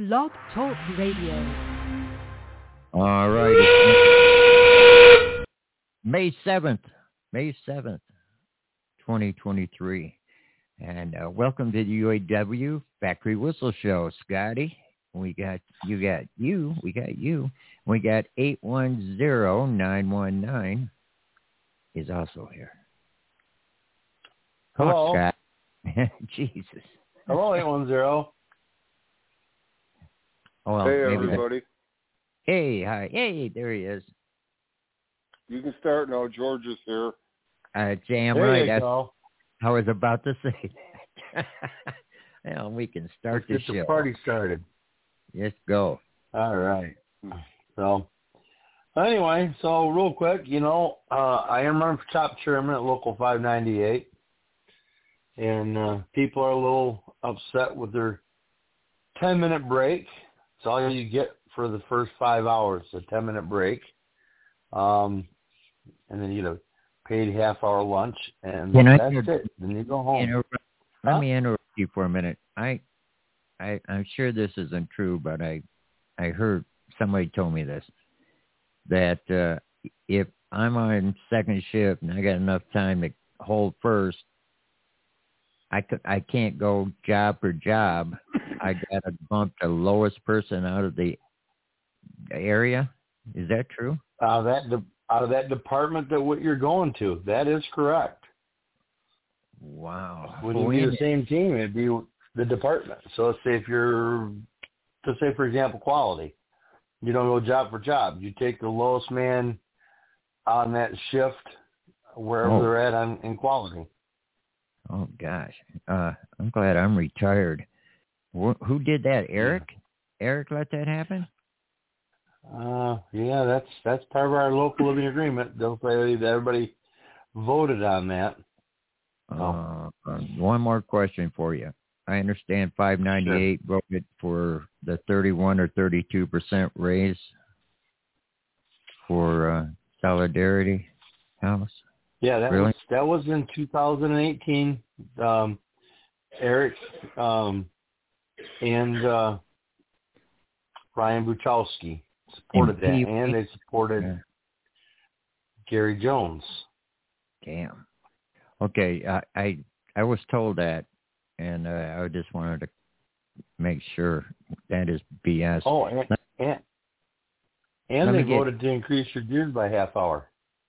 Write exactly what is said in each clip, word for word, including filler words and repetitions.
Blog Talk Radio. All right. It's May seventh. May seventh, twenty twenty-three. And uh, welcome to the U A W Factory Whistle Show, Scotty. We got, you got you, we got you. We got eight one zero, nine one nine is also here. Hello. Scott. Jesus. Hello, eight one zero. Oh, well, hey, maybe everybody. That... Hey, hi. Hey, there he is. You can start now. George is here. Uh, damn there right. You go. I was about to say that. Well, we can start Let's the get show. the party started. Let's go. All right. So, anyway, so real quick, you know, uh, I am running for top chairman at Local five ninety-eight. And uh, people are a little upset with their ten-minute break. It's all you get for the first five hours, a ten-minute break. Um, and then you get a paid half-hour lunch, and Can that's I, it. Then you go home. Interrupt, let huh? me interrupt you for a minute. I, I, I'm sure this isn't true, but I, I heard somebody told me this, that uh, if I'm on second shift and I got enough time to hold first, I, could, I can't go job for job. I got to bump the lowest person out of the area. Is that true? Out of that, de- out of that department that what you're going to. That is correct. Wow. When you be the same team, it'd be the department. So let's say if you're, to say for example, quality, you don't go job for job. You take the lowest man on that shift wherever Oh. they're at on, in quality. Oh, gosh. Uh, I'm glad I'm retired. Wh- who did that, Eric? Yeah. Eric let that happen? Uh, yeah, that's that's part of our local living agreement. They'll say that everybody voted on that. Uh, uh, one more question for you. I understand five ninety-eight sure. voted for the thirty-one or thirty-two percent raise for uh, Solidarity House. Yeah, that really? was that was in two thousand eighteen. Um, Eric um, and uh, Ryan Buchowski supported that, and they supported yeah. Gary Jones. Damn. Okay, I, I I was told that, and uh, I just wanted to make sure that is B S. Oh, and and, and they voted get... to increase your dues by half hour.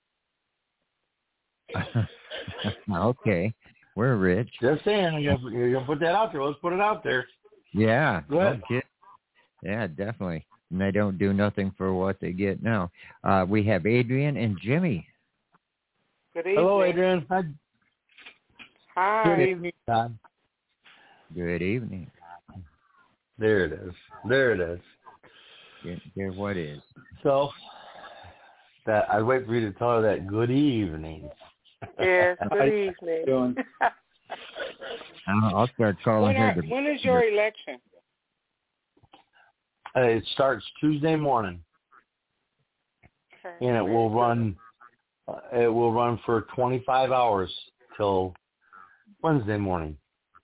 Okay, we're rich. Just saying, you're gonna, you're gonna put that out there. Let's put it out there. Yeah. Go ahead. Okay. Yeah, definitely. And they don't do nothing for what they get now. Uh, we have Adrian and Jimmy. Good evening. Hello, Adrian. Hi. Hi. Good evening, Todd. Good evening. There it is. There it is. Yeah, there what is. So, that I wait for you to tell her that good evening. Yes, good evening. I'll, I'll start calling when her. Are, the, when is your election? Uh, it starts Tuesday morning, okay. and it will run. Uh, it will run for twenty-five hours till Wednesday morning.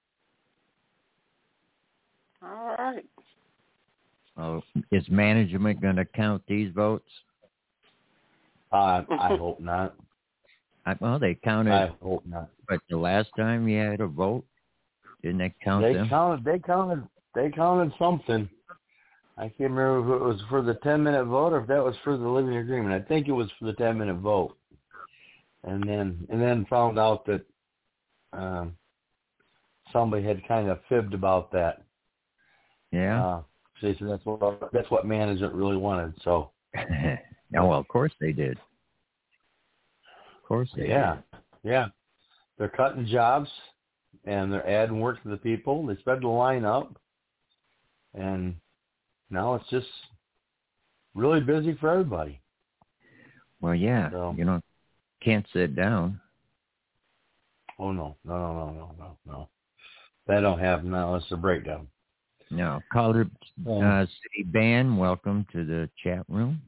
All right. Oh, is management going to count these votes? Uh, I hope not. I, well, they counted. I hope not. But the last time you had a vote, didn't they count they them? They counted. They counted. They counted something. I can't remember if it was for the ten-minute vote or if that was for the living agreement. I think it was for the ten-minute vote, and then and then found out that um, somebody had kind of fibbed about that. Yeah. Uh, so they said that's what that's what management really wanted. So. No, well, of course they did. Of course they yeah. did. Yeah. They're cutting jobs, and they're adding work to the people. They sped the line up, and now it's just really busy for everybody. Well, yeah, so, you know, can't sit down. Oh, no, no, no, no, no, no, no. That don't happen now. It's a breakdown. No. Calder uh, City Band, welcome to the chat room.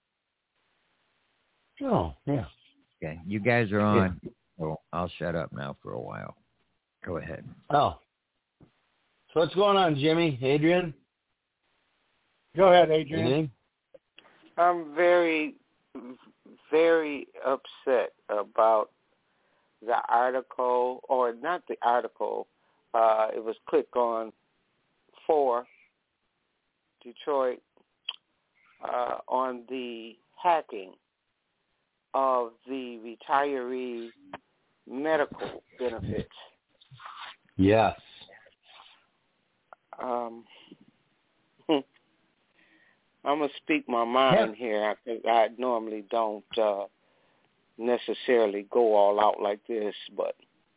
Oh, yeah. Okay, you guys are on. Yeah. So I'll shut up now for a while. Go ahead. Oh. So what's going on, Jimmy? Adrian? Go ahead, Adrian. Anything? I'm very, very upset about the article, or not the article. Uh, it was click on for Detroit uh, on the hacking of the retiree medical benefits. Yes. Um, I'm going to speak my mind yeah. here because I normally don't uh, necessarily go all out like this, but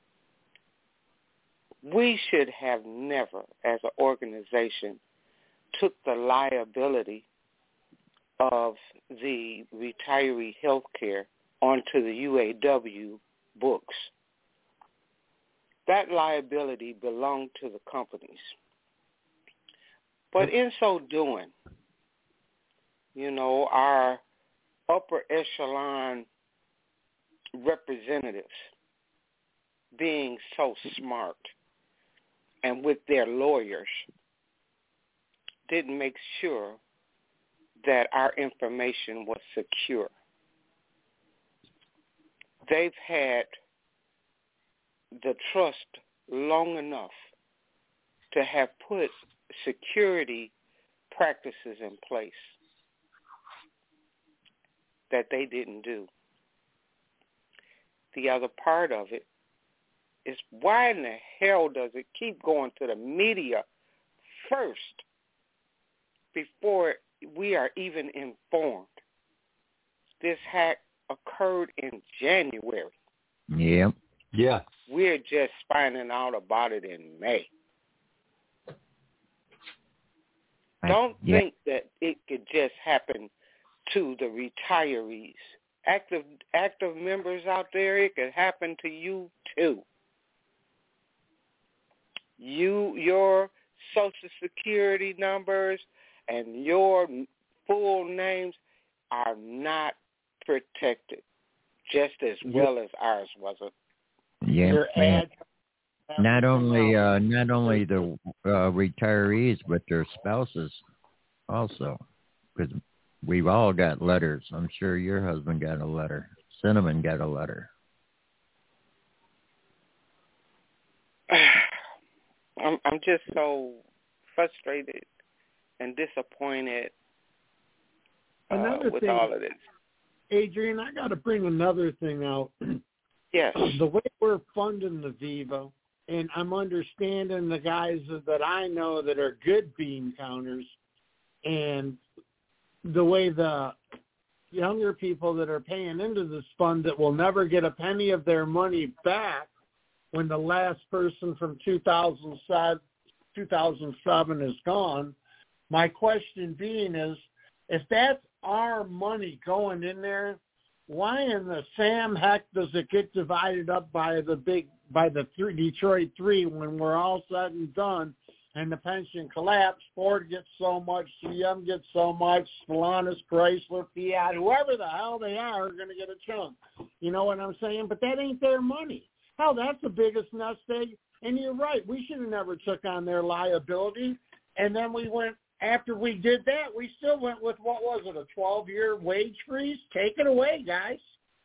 we should have never, as an organization, took the liability of the retiree health care onto the U A W books. That liability belonged to the companies. But in so doing, you know, our upper echelon representatives, being so smart and with their lawyers, didn't make sure that our information was secure. They've had the trust long enough to have put security practices in place that they didn't do. The other part of it is, why in the hell does it keep going to the media first before we are even informed? This hack occurred in January. Yep. Yeah. We're just finding out about it in May. I, Don't yeah. think that it could just happen to the retirees. Active active members out there, it could happen to you too. You, your Social Security numbers and your full names are not protected, just as well as ours wasn't. Yeah. Your ad- Not only uh, not only the uh, retirees, but their spouses also, because we've all got letters. I'm sure your husband got a letter. Cinnamon got a letter. I'm I'm just so frustrated and disappointed uh, Another with thing, all of this. Adrian, I got to bring another thing out. Yes. The way we're funding the Viva, and I'm understanding the guys that I know that are good bean counters, and the way the younger people that are paying into this fund that will never get a penny of their money back when the last person from two thousand seven is gone. My question being is, if that's our money going in there, why in the Sam heck does it get divided up by the big by the three, Detroit three when we're all said and done and the pension collapse? Ford gets so much, C M gets so much, Stellantis, Chrysler, Fiat, whoever the hell they are, are going to get a chunk. You know what I'm saying? But that ain't their money. Hell, that's the biggest nest egg. And you're right. We should have never took on their liability. And then we went, after we did that, we still went with, what was it, a twelve-year wage freeze? Take it away, guys.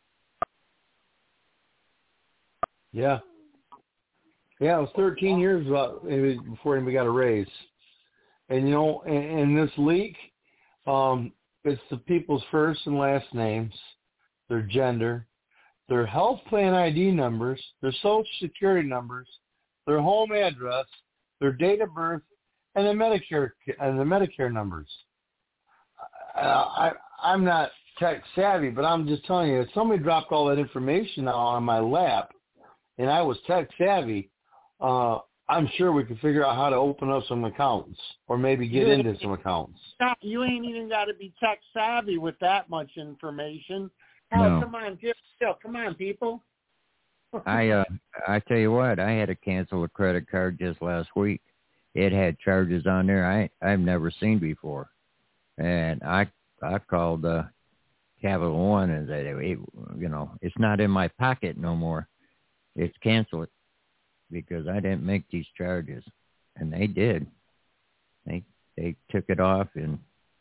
Yeah. Yeah, it was thirteen years before anybody got a raise. And, you know, in, in this leak, um, it's the people's first and last names, their gender, their health plan I D numbers, their social security numbers, their home address, their date of birth, and the Medicare and the Medicare numbers. Uh, I, I'm not tech savvy, but I'm just telling you, if somebody dropped all that information on my lap, and I was tech savvy, uh, I'm sure we could figure out how to open up some accounts or maybe get you into some accounts. You ain't even got to be tech savvy with that much information. Oh, No. come on, give, come on, people. I uh, I tell you what, I had to cancel a credit card just last week. It had charges on there I I've never seen before, and I I called uh, Capital One and said, hey, you know, it's not in my pocket no more. It's canceled because I didn't make these charges, and they did. They they took it off, and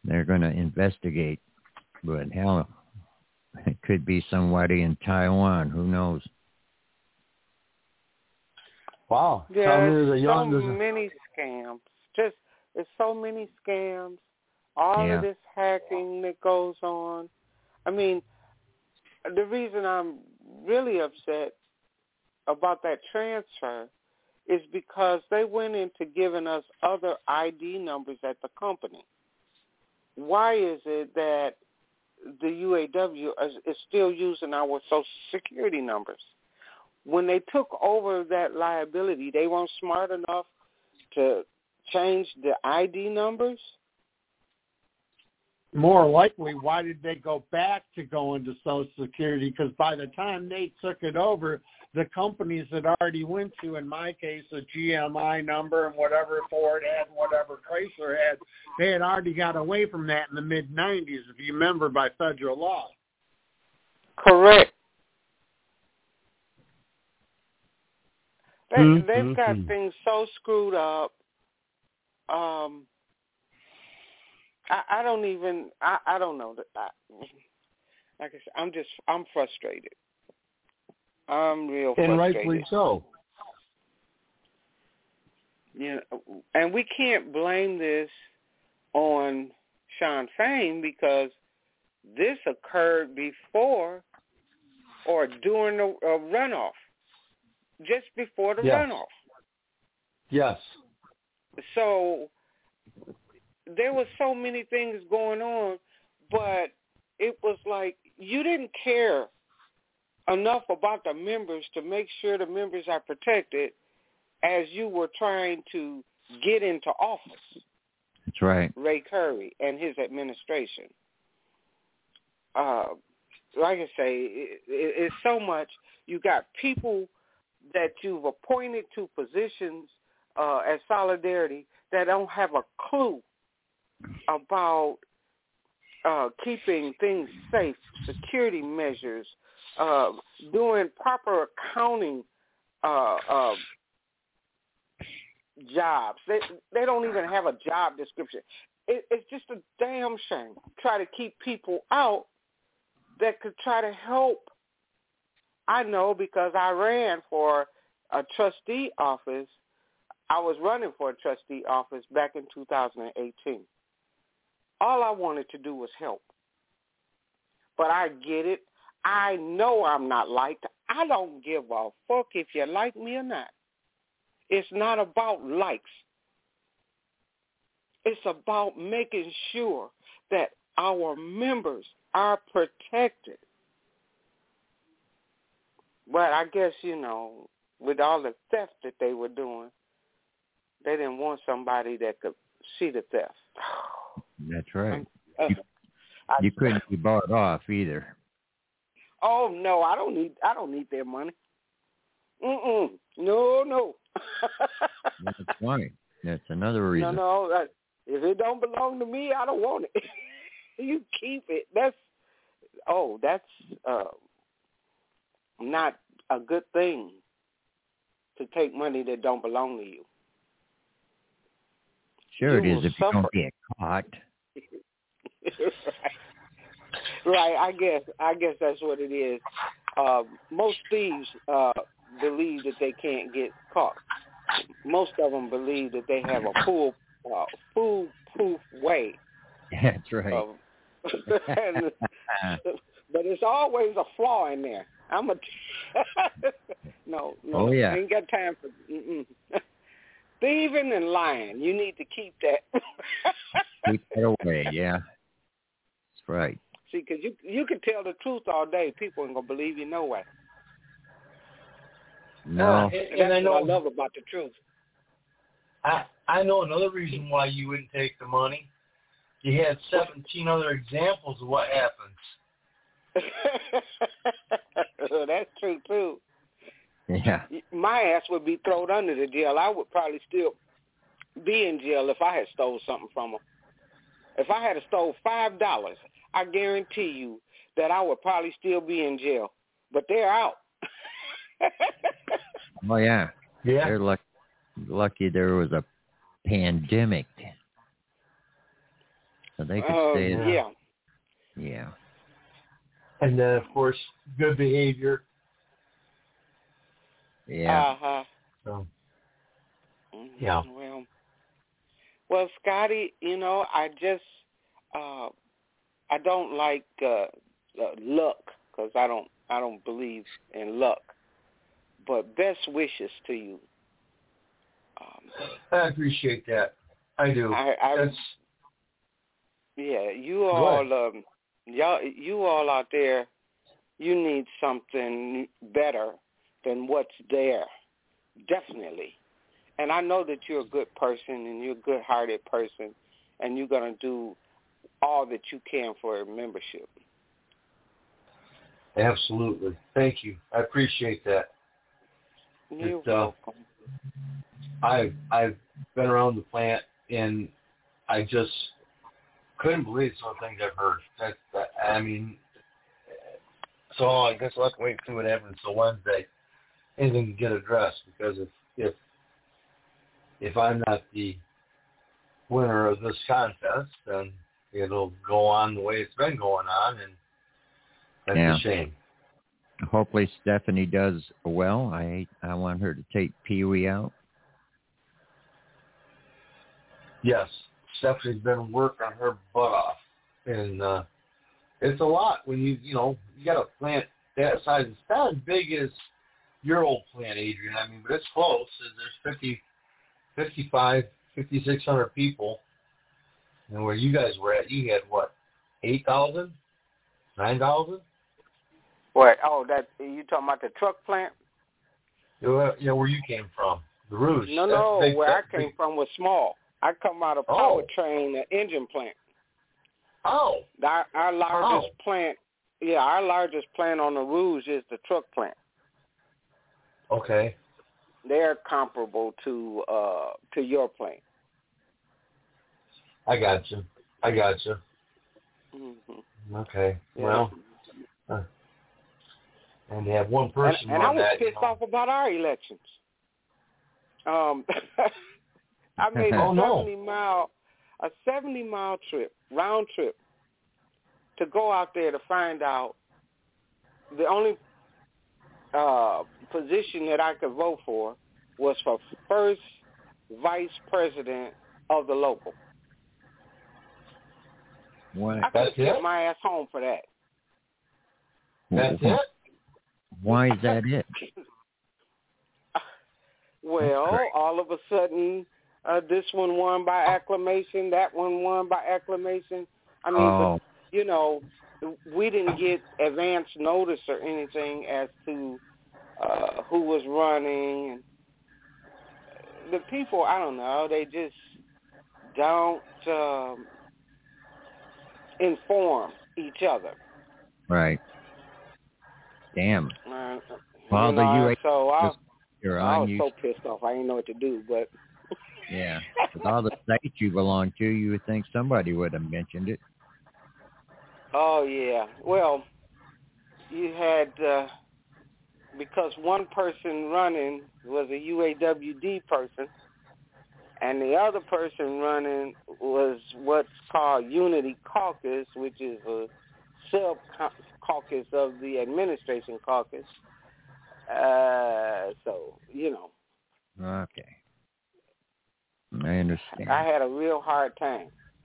they're going to investigate. But hell, it could be somebody in Taiwan. Who knows? Wow. Yeah, Tell me there's a so young, there's a, many scams. Just there's so many scams. All Yeah. of this hacking that goes on. I mean, the reason I'm really upset about that transfer is because they went into giving us other I D numbers at the company. Why is it that the U A W is, is still using our Social Security numbers? When they took over that liability, they weren't smart enough to change the I D numbers? More likely, why did they go back to going to Social Security? Because by the time they took it over, the companies that already went to, in my case, a G M I number and whatever Ford had and whatever Chrysler had, they had already got away from that in the mid nineties, if you remember, by federal law. Correct. They, Mm-hmm. they've got things so screwed up. Um, I, I don't even, I, I don't know. That I, like I said, I'm just, I'm frustrated. I'm real frustrated. and rightfully so. You know, and we can't blame this on Shawn Fain because this occurred before or during the uh, runoff, just before the Yes. runoff. Yes. So there were so many things going on, but it was like you didn't care enough about the members to make sure the members are protected as you were trying to get into office. That's right. Ray Curry and his administration. Uh, like I say, it, it, it's so much. You got people that you've appointed to positions uh, as Solidarity that don't have a clue about uh, keeping things safe, security measures, uh, doing proper accounting uh, uh, jobs. They they don't even have a job description. It, it's just a damn shame. Try to keep people out that could try to help. I know because I ran for a trustee office. I was running for a trustee office back in two thousand eighteen. All I wanted to do was help. But I get it. I know I'm not liked. I don't give a fuck if you like me or not. It's not about likes. It's about making sure that our members are protected. But I guess, you know, with all the theft that they were doing, they didn't want somebody that could see the theft. That's right. Uh, You, I, you couldn't be bought off either. Oh no, I don't need. I don't need their money. Mm-mm. No, no. That's funny. That's another reason. No, no. Uh, if it don't belong to me, I don't want it. You keep it. That's oh, that's uh, not a good thing to take money that don't belong to you. Sure You it is will if you suffer. don't get caught. right. right. I guess. I guess that's what it is. Uh, most thieves uh, believe that they can't get caught. Most of them believe that they have a fool, uh, foolproof way. That's right. Of, and, but there's always a flaw in there. I'm a no, no. Oh yeah. Ain't got time for mm-mm. thieving and lying. You need to keep that. Keep that away. Yeah. That's right. See, because you you can tell the truth all day, people ain't gonna believe you no way. No. And, And and that's I know what I love about the truth. I I know another reason why you wouldn't take the money. You had seventeen other examples of what happens. That's true too. Yeah. My ass would be thrown under the jail. I would probably still be in jail if I had stole something from them. If I had stole five dollars, I guarantee you that I would probably still be in jail. But they're out. Oh yeah. Yeah. They're lucky. Lucky there was a pandemic. So they could Uh, say yeah. Yeah. And then, of course, good behavior. Yeah. Uh-huh. So, yeah. Well, well, Scotty, you know, I just, uh, I don't like uh, uh, luck because I don't, I don't believe in luck. But best wishes to you. Um, I appreciate that. I do. I, I, That's, yeah, you all, um, y'all, you all out there, you need something better than what's there, definitely. And I know that you're a good person and you're a good-hearted person, and you're going to do all that you can for a membership. absolutely. Thank you. I appreciate that. You're It, uh, welcome. I've I've been around the plant, and I just couldn't believe some of the things I've heard. That, that I mean, so I guess we'll have to wait and see what happens till Wednesday. Anything can get addressed, because if if if I'm not the winner of this contest, then it'll go on the way it's been going on, and that's Yeah. a shame. Hopefully Stephanie does well. I I want her to take Pee Wee out. Yes, Stephanie's been working her butt off, and uh, it's a lot when you you know you got a plant that size. It's not as big as your old plant, Adrian. I mean, but it's close. There's fifty, fifty-five, fifty-six hundred people, and where you guys were at, you had what, eight thousand, nine thousand? What? Oh, that you talking about the truck plant? You know, you know where you came from, the Rouge. No, That's no. big, where I that's came big. from was small. I come out of Oh. powertrain, the engine plant. Oh, Our, our largest Oh. plant, yeah, our largest plant on the Rouge is the truck plant. okay. They're comparable to uh, to your plant. I got you. I got you. Mm-hmm. Okay. Yeah. Well, uh, and to have one person and, and I run was that, pissed you know. off about our elections. Um, I made a Oh, no. seventy mile a seventy mile trip, round trip, to go out there to find out the only uh, position that I could vote for was for first vice president of the local. What? I could That's have kept it? my ass home for that. That's it? Why is that it? Well, great. all of a sudden, uh, this one won by acclamation, that one won by acclamation. I mean, Oh. but, you know, we didn't get advance notice or anything as to uh, who was running. The people, I don't know, they just don't um, inform each other. Right. Damn. Uh, Well, you the know, U A so I, You're I on was you. so pissed off. I didn't know what to do, but Yeah. With all the states you belong to, you would think somebody would have mentioned it. oh yeah. Well, you had uh, because one person running was a U A W D person, and the other person running was what's called Unity Caucus, which is a sub caucus of the administration caucus. Uh, so you know. Okay. I understand. I had a real hard time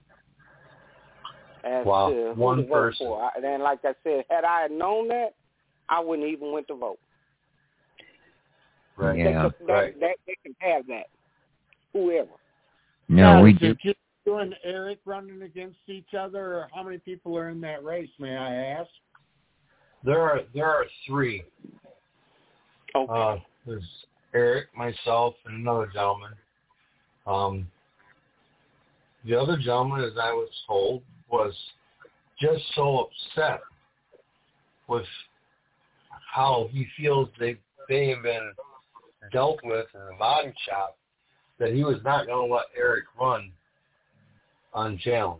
as Wow, to who one to vote person. for. And then, like I said, had I known that, I wouldn't even went to vote. Right. Yeah. They, could, Right. they, they can have that, whoever. No, Now, we is do. it just you and Eric running against each other, or how many people are in that race, may I ask? There are there are three. Okay. Uh, there's Eric, myself, and another gentleman. Um, the other gentleman, as I was told, was just so upset with how he feels they they have been dealt with in the body shop that he was not going to let Eric run unchallenged.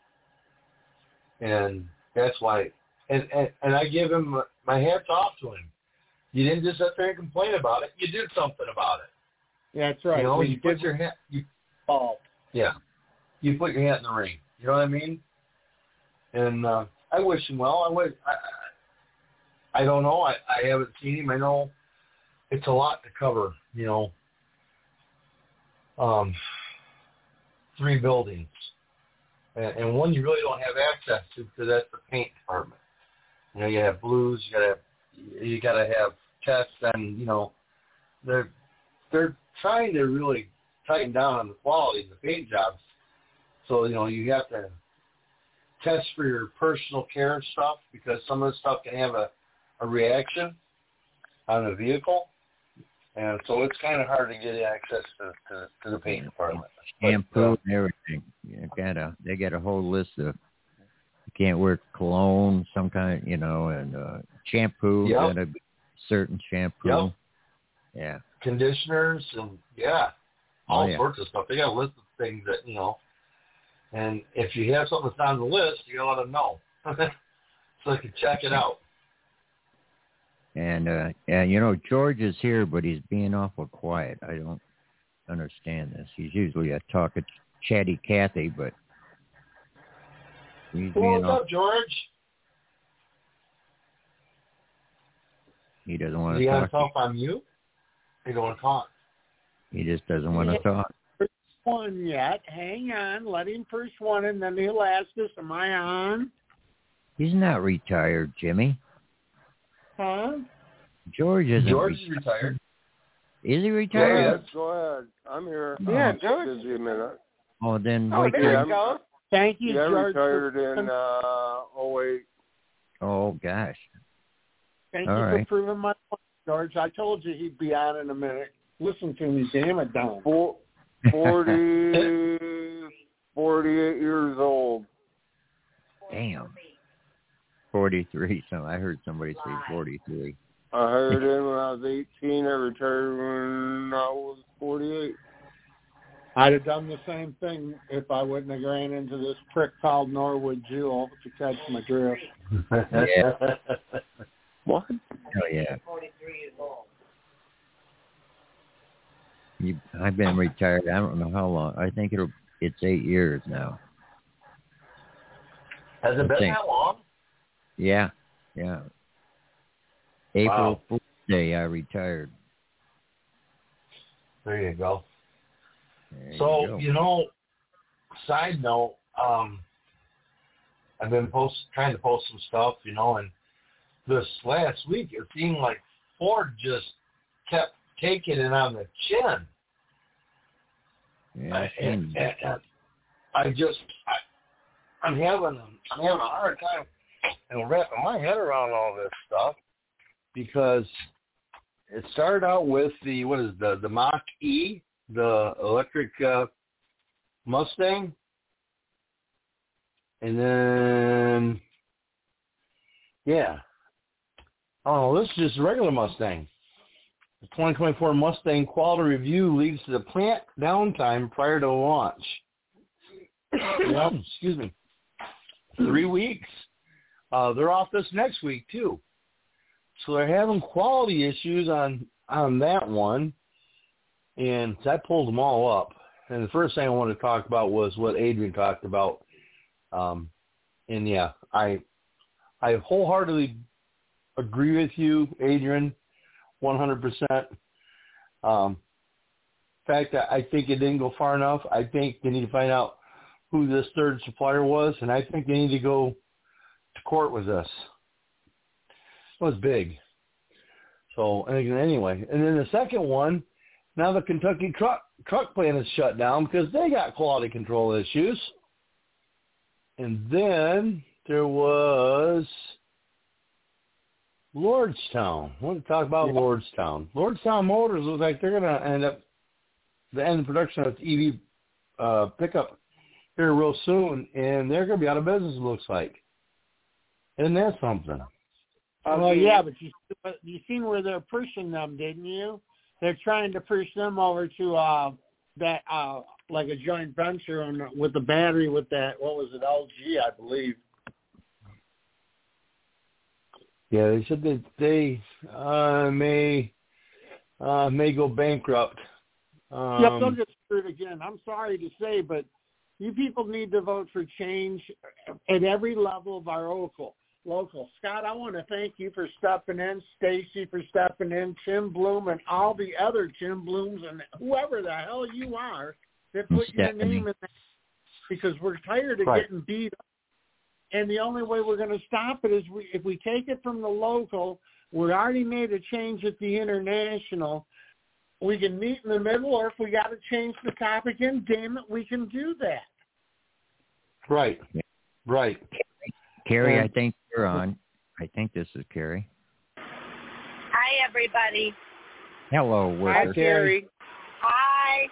And that's why, and, and, and I give him my hats off to him. You didn't just sit there and complain about it. You did something about it. That's right. You know, When you you put did your hat, you, fall. yeah, you put your hat in the ring. You know what I mean? And uh, I wish him well. I would. I, I don't know. I, I haven't seen him. I know it's a lot to cover. You know, um, three buildings, and, and one you really don't have access to because that's the paint department. You know, you have blues. You gotta have, you gotta have tests, and you know, they're they're trying to really tighten down on the quality of the paint jobs. So, you know, you have to test for your personal care stuff because some of the stuff can have a, a reaction on a vehicle. And so it's kind of hard to get access to, to, to the paint department. Shampoo but, uh, and everything. You got a, they got a whole list of, you can't wear cologne, some kind, you know, and uh, shampoo, yep. got a certain shampoo. Yep. Yeah. Conditioners and, yeah, all oh, yeah. sorts of stuff. They got a list of things that, you know, and if you have something that's on the list, you got to let them know so they can check it out. And, uh, and, you know, George is here, but he's being awful quiet. I don't understand this. He's usually a talking, chatty Cathy, but he's well, being what's awful. up, George? He doesn't want Is to he talk. on top on you? He don't want to talk. He just doesn't want to talk. One yet. Hang on. Let him first one, and then he'll ask us, am I on? He's not retired, Jimmy. Huh? George isn't George retired. is retired. Is he Yeah, retired? yes, go ahead. I'm here. Yeah, I'm George. busy a minute. Oh, then Oh, wait there till... Yeah, you I'm- go. Thank you, Yeah, I George. retired for, in uh, oh eight. Oh, gosh. Thank all you right. for proving my point, George. I told you he'd be on in a minute. Listen to me, damn it, Don. Four, forty, forty-eight years old. Damn. forty-three. So I heard somebody say forty-three. I hired in when I was eighteen. I retired when I was forty-eight. I'd have done the same thing if I wouldn't have ran into this prick called Norwood Jewel to catch my drift. Yeah. What? Oh, yeah. You, I've been retired. I don't know how long. I think it'll. It's eight years now. Has it been Think. that long? Yeah, yeah. April Wow. Fool's Day, I retired. There you go. There So, you, go. you know, side note, um, I've been post trying to post some stuff, you know, and this last week it seemed like Ford just kept taking it on the chin. Yeah, I, and, and, and I just, I, I'm having, I'm having a hard time you know, wrapping my head around all this stuff because it started out with the what is the the Mach-E, the electric uh, Mustang, and then yeah, oh, this is just a regular Mustang. The twenty twenty-four Mustang quality review leads to the plant downtime prior to launch. Excuse me. Three weeks. Uh, they're off this next week too. So they're having quality issues on on that one, and I pulled them all up. And the first thing I wanted to talk about was what Adrian talked about. Um, and yeah, I I wholeheartedly agree with you, Adrian, one hundred percent. Um, in fact, I think it didn't go far enough. I think they need to find out who this third supplier was, and I think they need to go to court with this. It was big. So anyway, and then the second one, now the Kentucky truck truck plant is shut down because they got quality control issues. And then there was Lordstown. I want to talk about yeah. Lordstown. Lordstown Motors looks like they're going to end up the end of production of its E V uh, pickup here real soon, and they're going to be out of business, it looks like. Isn't that something? Well, yeah, but you you seen where they're pushing them, didn't you? They're trying to push them over to uh, that uh, like a joint venture on, with the battery with that, what was it, L G, I believe. Yeah, they said that they uh, may uh, may go bankrupt. Um, yep, they'll get screwed again. I'm sorry to say, but You people need to vote for change at every level of our local. Local. Scott, I want to thank you for stepping in, Stacy for stepping in, Tim Bloom, and all the other Tim Blooms and whoever the hell you are that put your name in there, because we're tired of right. getting beat up. And the only way we're going to stop it is we, if we take it from the local. We already made a change at the international. We can meet in the middle, or if we got to change the topic, and damn it, we can do that. Right, right. Carrie, and, I think you're on. I think this is Carrie. Hi, everybody. Hello, worker. Hi, Carrie. Hi.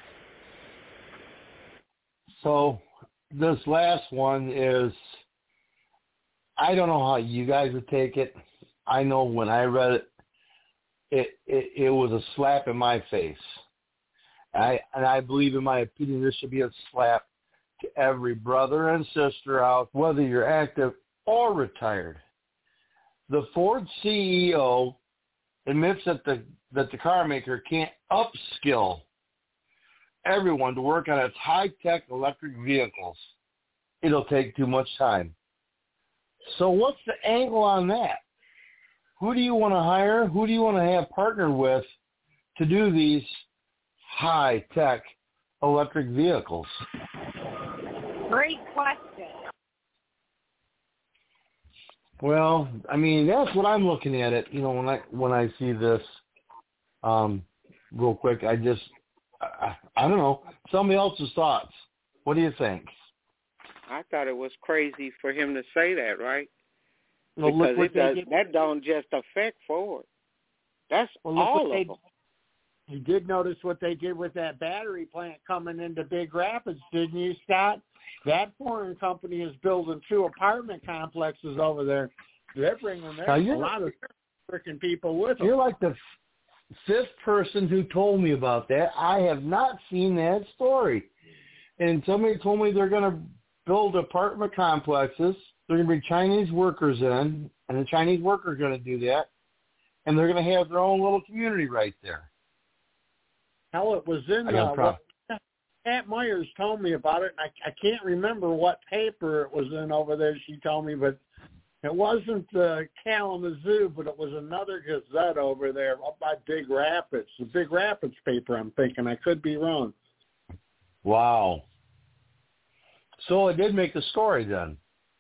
So this last one is, I don't know how you guys would take it. I know when I read it, it, it, it was a slap in my face. I and I believe, in my opinion, this should be a slap to every brother and sister out, whether you're active or retired. The Ford C E O admits that the that the car maker can't upskill everyone to work on its high-tech electric vehicles. It'll take too much time. So what's the angle on that? Who do you want to hire? Who do you want to have partnered with to do these high-tech electric vehicles? Great question. Well, I mean, that's what I'm looking at it. You know, when I when I see this, um, real quick, I just, I, I don't know. Somebody else's thoughts. What do you think? I thought it was crazy for him to say that, right? Well, because look it does, did. that don't just affect Ford. That's well, all they, of them. You did notice what they did with that battery plant coming into Big Rapids, didn't you, Scott? That foreign company is building two apartment complexes over there. They're bringing there a lot of freaking people with them. You're like the fifth person who told me about that. I have not seen that story. And somebody told me they're going to build apartment complexes. They're going to bring Chinese workers in, and the Chinese workers are going to do that. And they're going to have their own little community right there. Hell, it was in uh, what Pat Myers told me about it, and I, I can't remember what paper it was in over there. She told me, but it wasn't the Kalamazoo, but it was another Gazette over there up by Big Rapids. The Big Rapids paper, I'm thinking. I could be wrong. Wow. So it did make the story then.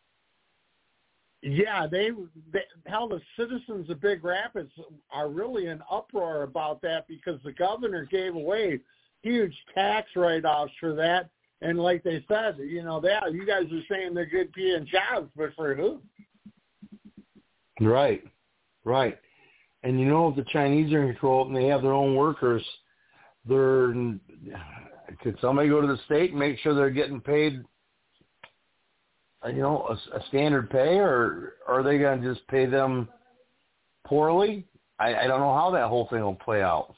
Yeah, they, they hell, the citizens of Big Rapids are really in uproar about that because the governor gave away huge tax write-offs for that. And like they said, you know, that you guys are saying they're good paying jobs, but for who? Right, right. And you know, if the Chinese are in control and they have their own workers, they're, could somebody go to the state and make sure they're getting paid, you know, a, a standard pay, or, or are they going to just pay them poorly? I, I don't know how that whole thing will play out.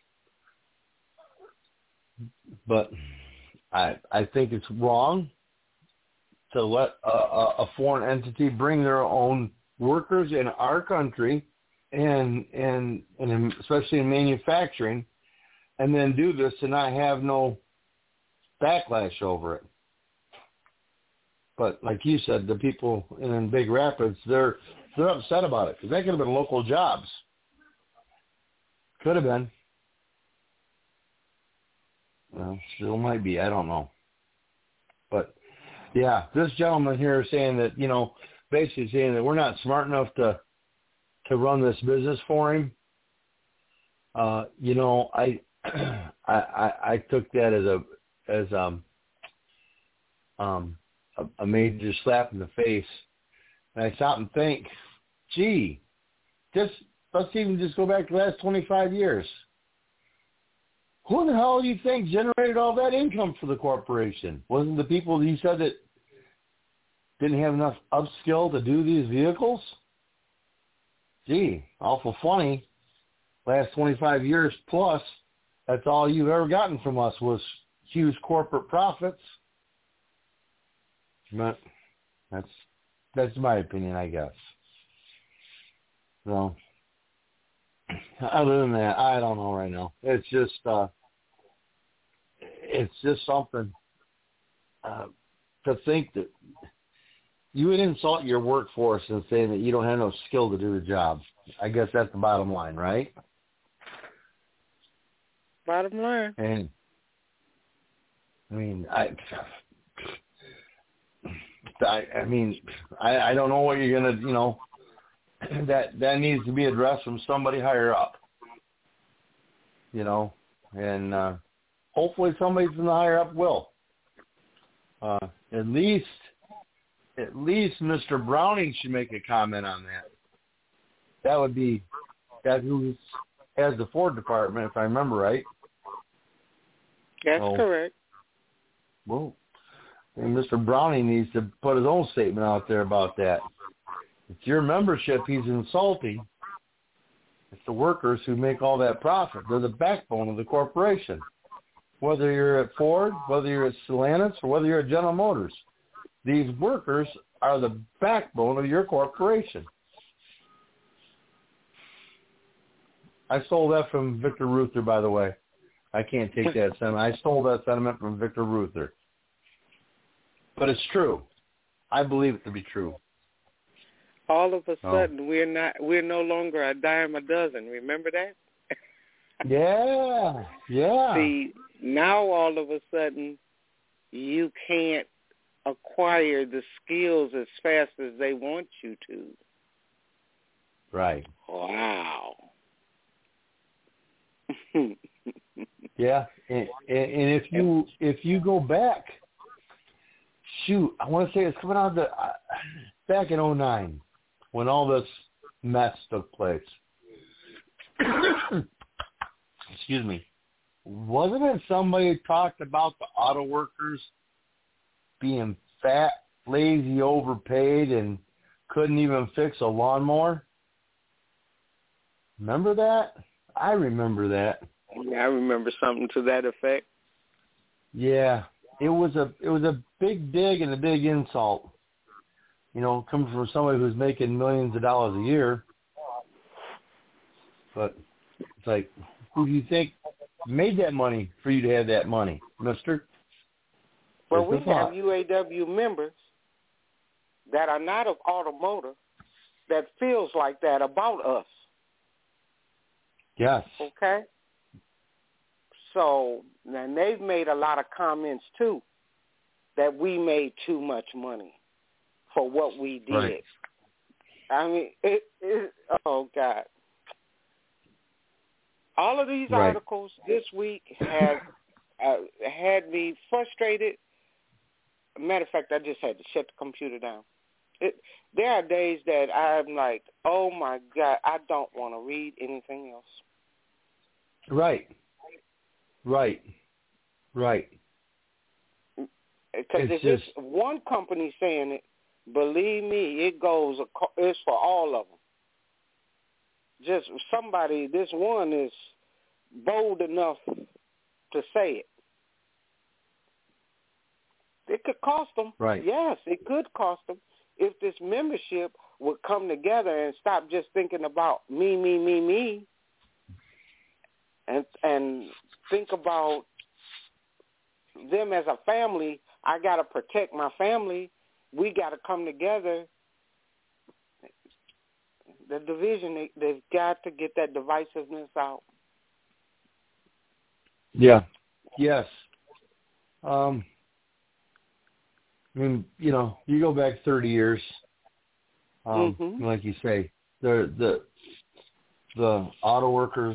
But I I think it's wrong to let a, a, a foreign entity bring their own workers in our country, and and and especially in manufacturing, and then do this and not have no backlash over it. But like you said, the people in Big Rapids, they're they're upset about it because that could have been local jobs. Could have been. Well, still might be. I don't know. But, yeah, this gentleman here is saying that, you know, basically saying that we're not smart enough to to run this business for him. Uh, you know, I, I I I took that as a as um um a, a major slap in the face, and I stopped and think, gee, just let's even just go back to the last twenty-five years. Who the hell do you think generated all that income for the corporation? Wasn't the people you said that didn't have enough upskill to do these vehicles? Gee, awful funny. Last twenty-five years plus, that's all you've ever gotten from us was huge corporate profits. But that's that's my opinion, I guess. So, other than that, I don't know right now. It's just, uh, it's just something uh, to think that you would insult your workforce in saying that you don't have no skill to do the job. I guess that's the bottom line, right? Bottom line. And I mean, I, I, I mean, I, I don't know what you're gonna, you know, that that needs to be addressed from somebody higher up, you know, and uh, hopefully somebody from the higher up will. Uh, at least, at least Mister Browning should make a comment on that. That would be that who has the Ford department, if I remember right. That's so, correct. Well, and Mister Browning needs to put his own statement out there about that. It's your membership he's insulting. It's the workers who make all that profit. They're the backbone of the corporation. Whether you're at Ford, whether you're at Stellantis, or whether you're at General Motors, these workers are the backbone of your corporation. I stole that from Victor Reuther, by the way. I can't take that sentiment. I stole that sentiment from Victor Reuther. But it's true. I believe it to be true. All of a Oh. sudden, we're not. We're no longer a dime a dozen. Remember that? Yeah, yeah. See, now all of a sudden, you can't acquire the skills as fast as they want you to. Right. Wow. Yeah, and, and if you if you go back, shoot, I want to say it's coming out of the, uh, back in oh nine when all this mess took place. Excuse me. Wasn't it somebody talked about the auto workers being fat, lazy, overpaid, and couldn't even fix a lawnmower? Remember that? I remember that. I remember something to that effect. Yeah, it was a it was a big dig and a big insult. You know, coming from somebody who's making millions of dollars a year. But it's like, who do you think made that money for you to have that money, mister? Well, Here's we the have thought. U A W members that are not of automotive that feels like that about us. Yes. Okay? So, and they've made a lot of comments, too, that we made too much money for what we did. Right. I mean, it, it, oh, God. All of these Right. articles this week have uh, had me frustrated. Matter of fact, I just had to shut the computer down. It, there are days that I'm like, oh, my God, I don't want to read anything else. Right. Right. Right. Because It's if it's just- one company saying it, believe me, it goes, it's for all of them. Just somebody, this one is bold enough to say it. It could cost them. Right. Yes, it could cost them if this membership would come together and stop just thinking about me, me, me, me, and and think about them as a family. I got to protect my family. We got to come together. The division, they, they've got to get that divisiveness out. Yeah. Yes. Um, I mean, you know, you go back thirty years, um, Mm-hmm. like you say, the the the auto workers,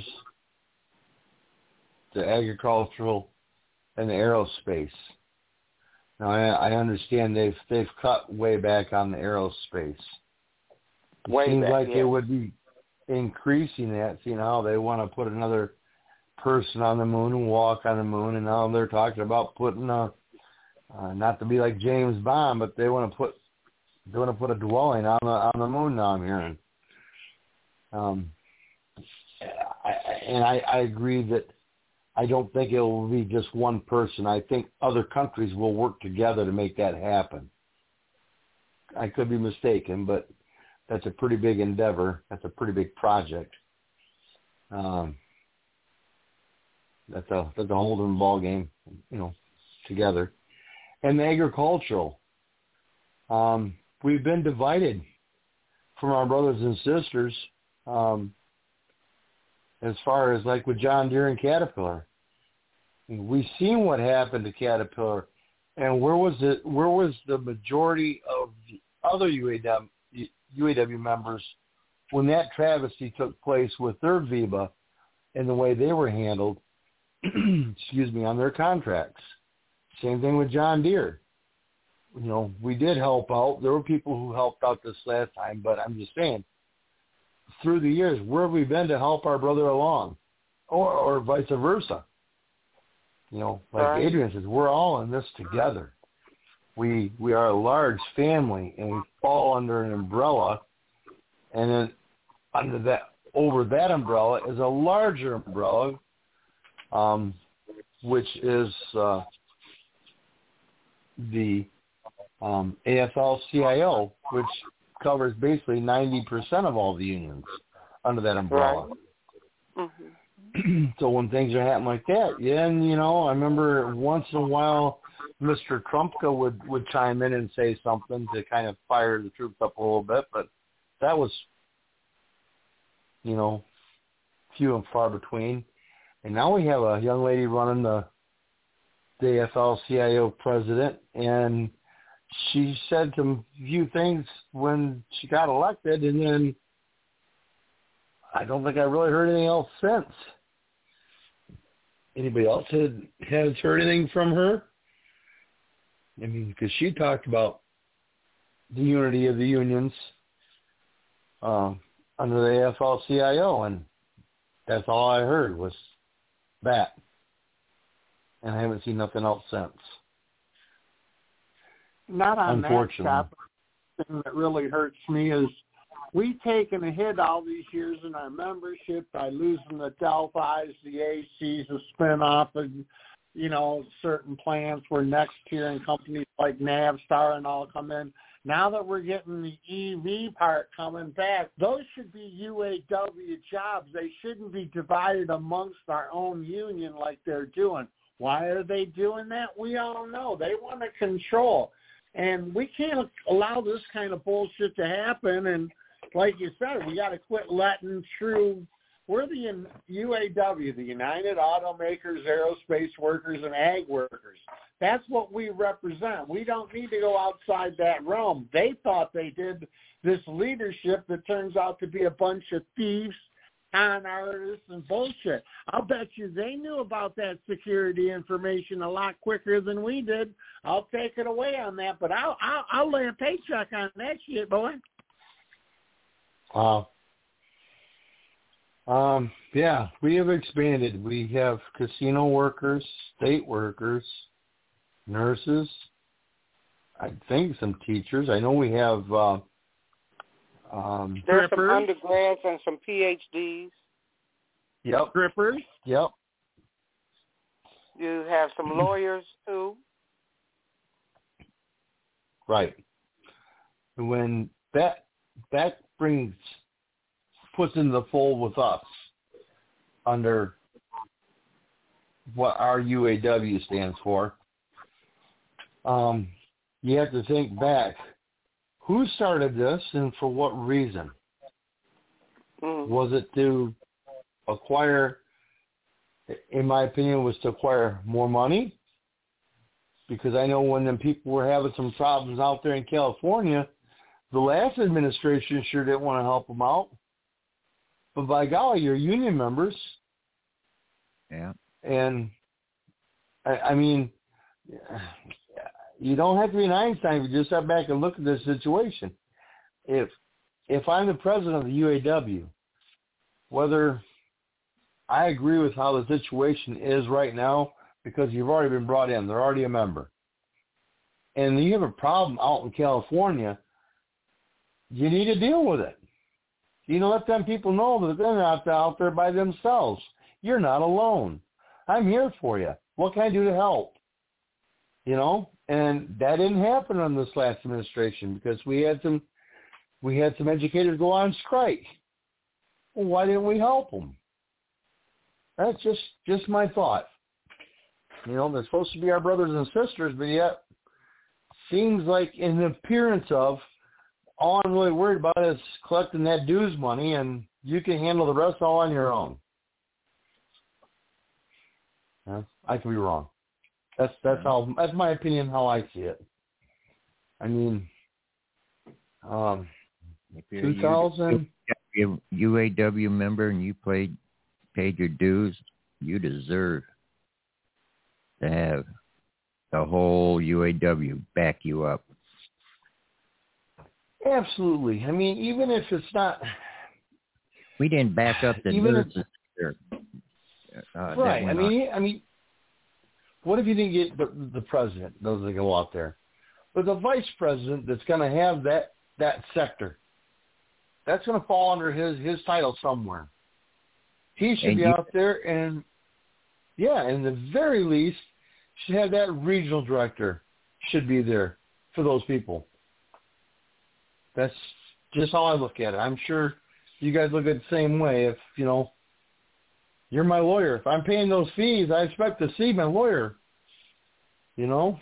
the agricultural, and the aerospace. Now, I, I understand they've they've cut way back on the aerospace. It Way seems back, like yeah. they would be increasing that, seeing how they want to put another person on the moon and walk on the moon, and now they're talking about putting a, uh, not to be like James Bond, but they want to put they want to put a dwelling on the on the moon now. I'm hearing. Um, I, and I, I agree that I don't think it will be just one person. I think other countries will work together to make that happen. I could be mistaken, but that's a pretty big endeavor. That's a pretty big project. Um, that's a that's a whole different ball game, you know, together. and agricultural. Um, we've been divided from our brothers and sisters um, as far as like with John Deere and Caterpillar. We've seen what happened to Caterpillar, and where was it? Where was the majority of the other U A W, U A W members when that travesty took place with their VEBA and the way they were handled? Excuse me, on their contracts. Same thing with John Deere. You know, we did help out. There were people who helped out this last time, but I'm just saying, through the years, where have we been to help our brother along, or or vice versa? You know, like right. Adrian says, we're all in this together. We we are a large family, and we fall under an umbrella, and then under that, over that umbrella is a larger umbrella, um, which is uh, the um, A F L C I O, which covers basically ninety percent of all the unions under that umbrella. Right. Mm-hmm. So when things are happening like that, yeah, and, you know, I remember once in a while Mister Trumpka would, would chime in and say something to kind of fire the troops up a little bit, but that was, you know, few and far between. And now we have a young lady running the, the A F L C I O president, and she said some few things when she got elected, and then I don't think I really heard anything else since. Anybody else had, has heard anything from her? I mean, because she talked about the unity of the unions uh, under the A F L C I O, and that's all I heard was that. And I haven't seen nothing else since. Not on Unfortunately. that topic. The thing that really hurts me is we've taken a hit all these years in our membership by losing the Delphis, the A Cs, the spin-off of, you know, certain plants where next tier and companies like Navstar and all come in. Now that we're getting the E V part coming back, those should be U A W jobs. They shouldn't be divided amongst our own union like they're doing. Why are they doing that? We all know. They want to control. And we can't allow this kind of bullshit to happen. And like you said, we got to quit letting true. We're the U A W, the United Automakers, Aerospace Workers, and Ag Workers. That's what we represent. We don't need to go outside that realm. They thought they did this leadership that turns out to be a bunch of thieves, con artists, and bullshit. I'll bet you they knew about that security information a lot quicker than we did. I'll take it away on that, but I'll I'll, I'll lay a paycheck on that shit, boy. Wow. Um, yeah, we have expanded. We have casino workers, state workers, nurses, I think some teachers. I know we have uh, um, there's some undergrads and some P H Ds. Yep. Grippers. Yep. You have some lawyers, too. Right. When that that brings puts in the fold with us under what our U A W stands for, um, you have to think back. Who started this and for what reason? Mm. Was it to acquire, in my opinion, was to acquire more money? Because I know when them people were having some problems out there in California, the last administration sure didn't want to help them out. But by golly, you're union members. Yeah. And, I, I mean, you don't have to be an Einstein if you just step back and look at this situation. If if I'm the president of the U A W, whether I agree with how the situation is right now, because you've already been brought in, they're already a member, and you have a problem out in California, you need to deal with it. You know, let them people know that they're not out there by themselves. You're not alone. I'm here for you. What can I do to help? You know, and that didn't happen on this last administration because we had some we had some educators go on strike. Well, why didn't we help them? That's just, just my thought. You know, they're supposed to be our brothers and sisters, but yet seems like in the appearance of all I'm really worried about is collecting that dues money, and you can handle the rest all on your own. Yeah, I could be wrong. That's that's how that's my opinion how I see it. I mean, um, if you're two thousand a U A W member and you played paid your dues, you deserve to have the whole U A W back you up. Absolutely. I mean, even if it's not, we didn't back up the even nurses. If, uh, right. I mean, on. I mean, what if you didn't get the, the president? Those that go out there, but the vice president that's going to have that that sector, that's going to fall under his his title somewhere. He should and be you, out there, and yeah, in the very least, should have that regional director should be there for those people. That's just how I look at it. I'm sure you guys look at it the same way. If, you know, you're my lawyer. If I'm paying those fees, I expect to see my lawyer, you know.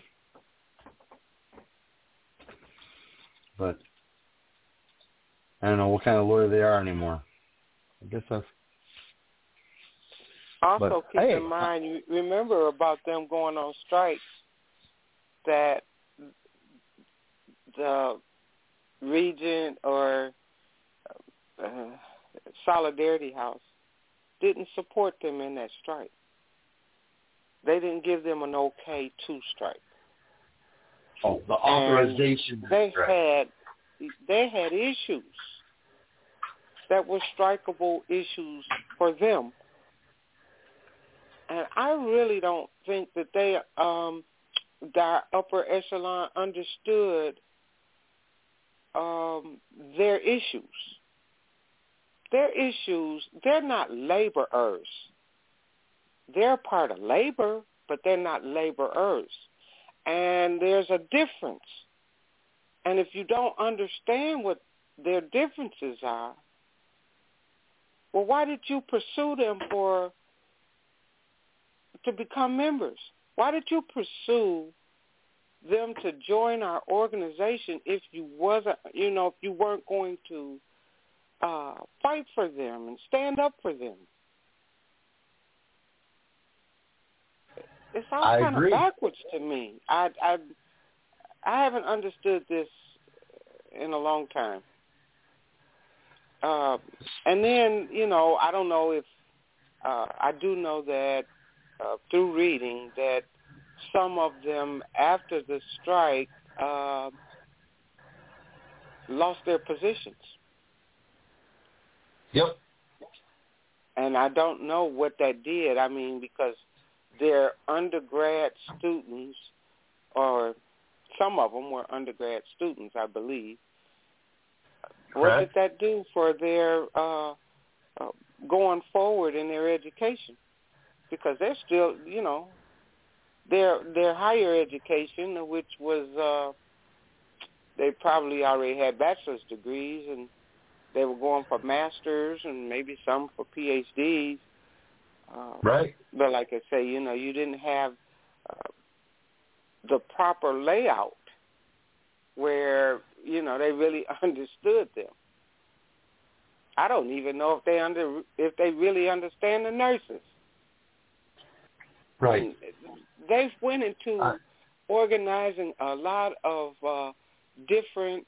But I don't know what kind of lawyer they are anymore. I guess that's... Also, but, keep hey, in mind, you remember about them going on strike, that the Regent or uh, Solidarity House didn't support them in that strike. They didn't give them an okay to strike. Oh, the authorization. And they had they had issues that were strikeable issues for them. And I really don't think that they, um, the upper echelon understood um, their issues. Their issues, they're not laborers. They're part of labor, but they're not laborers. And there's a difference. And if you don't understand what their differences are, well, why did you pursue them for to become members? Why did you pursue them to join our organization if you wasn't, you know, if you weren't going to uh, fight for them and stand up for them? It sounds kind of backwards to me. I, I, I haven't understood this in a long time. Uh, and then, you know, I don't know if, uh, I do know that uh, through reading that some of them after the strike uh, lost their positions. Yep. And I don't know what that did. I mean, because they're undergrad students, or some of them were undergrad students, I believe. What did that do for their uh, uh, going forward in their education? Because they're still, you know, their their higher education, which was uh, they probably already had bachelor's degrees, and they were going for masters and maybe some for P H Ds. Uh, right. But like I say, you know, you didn't have uh, the proper layout where, you know, they really understood them. I don't even know if they under if they really understand the nurses. Right. And they went into uh, organizing a lot of uh, different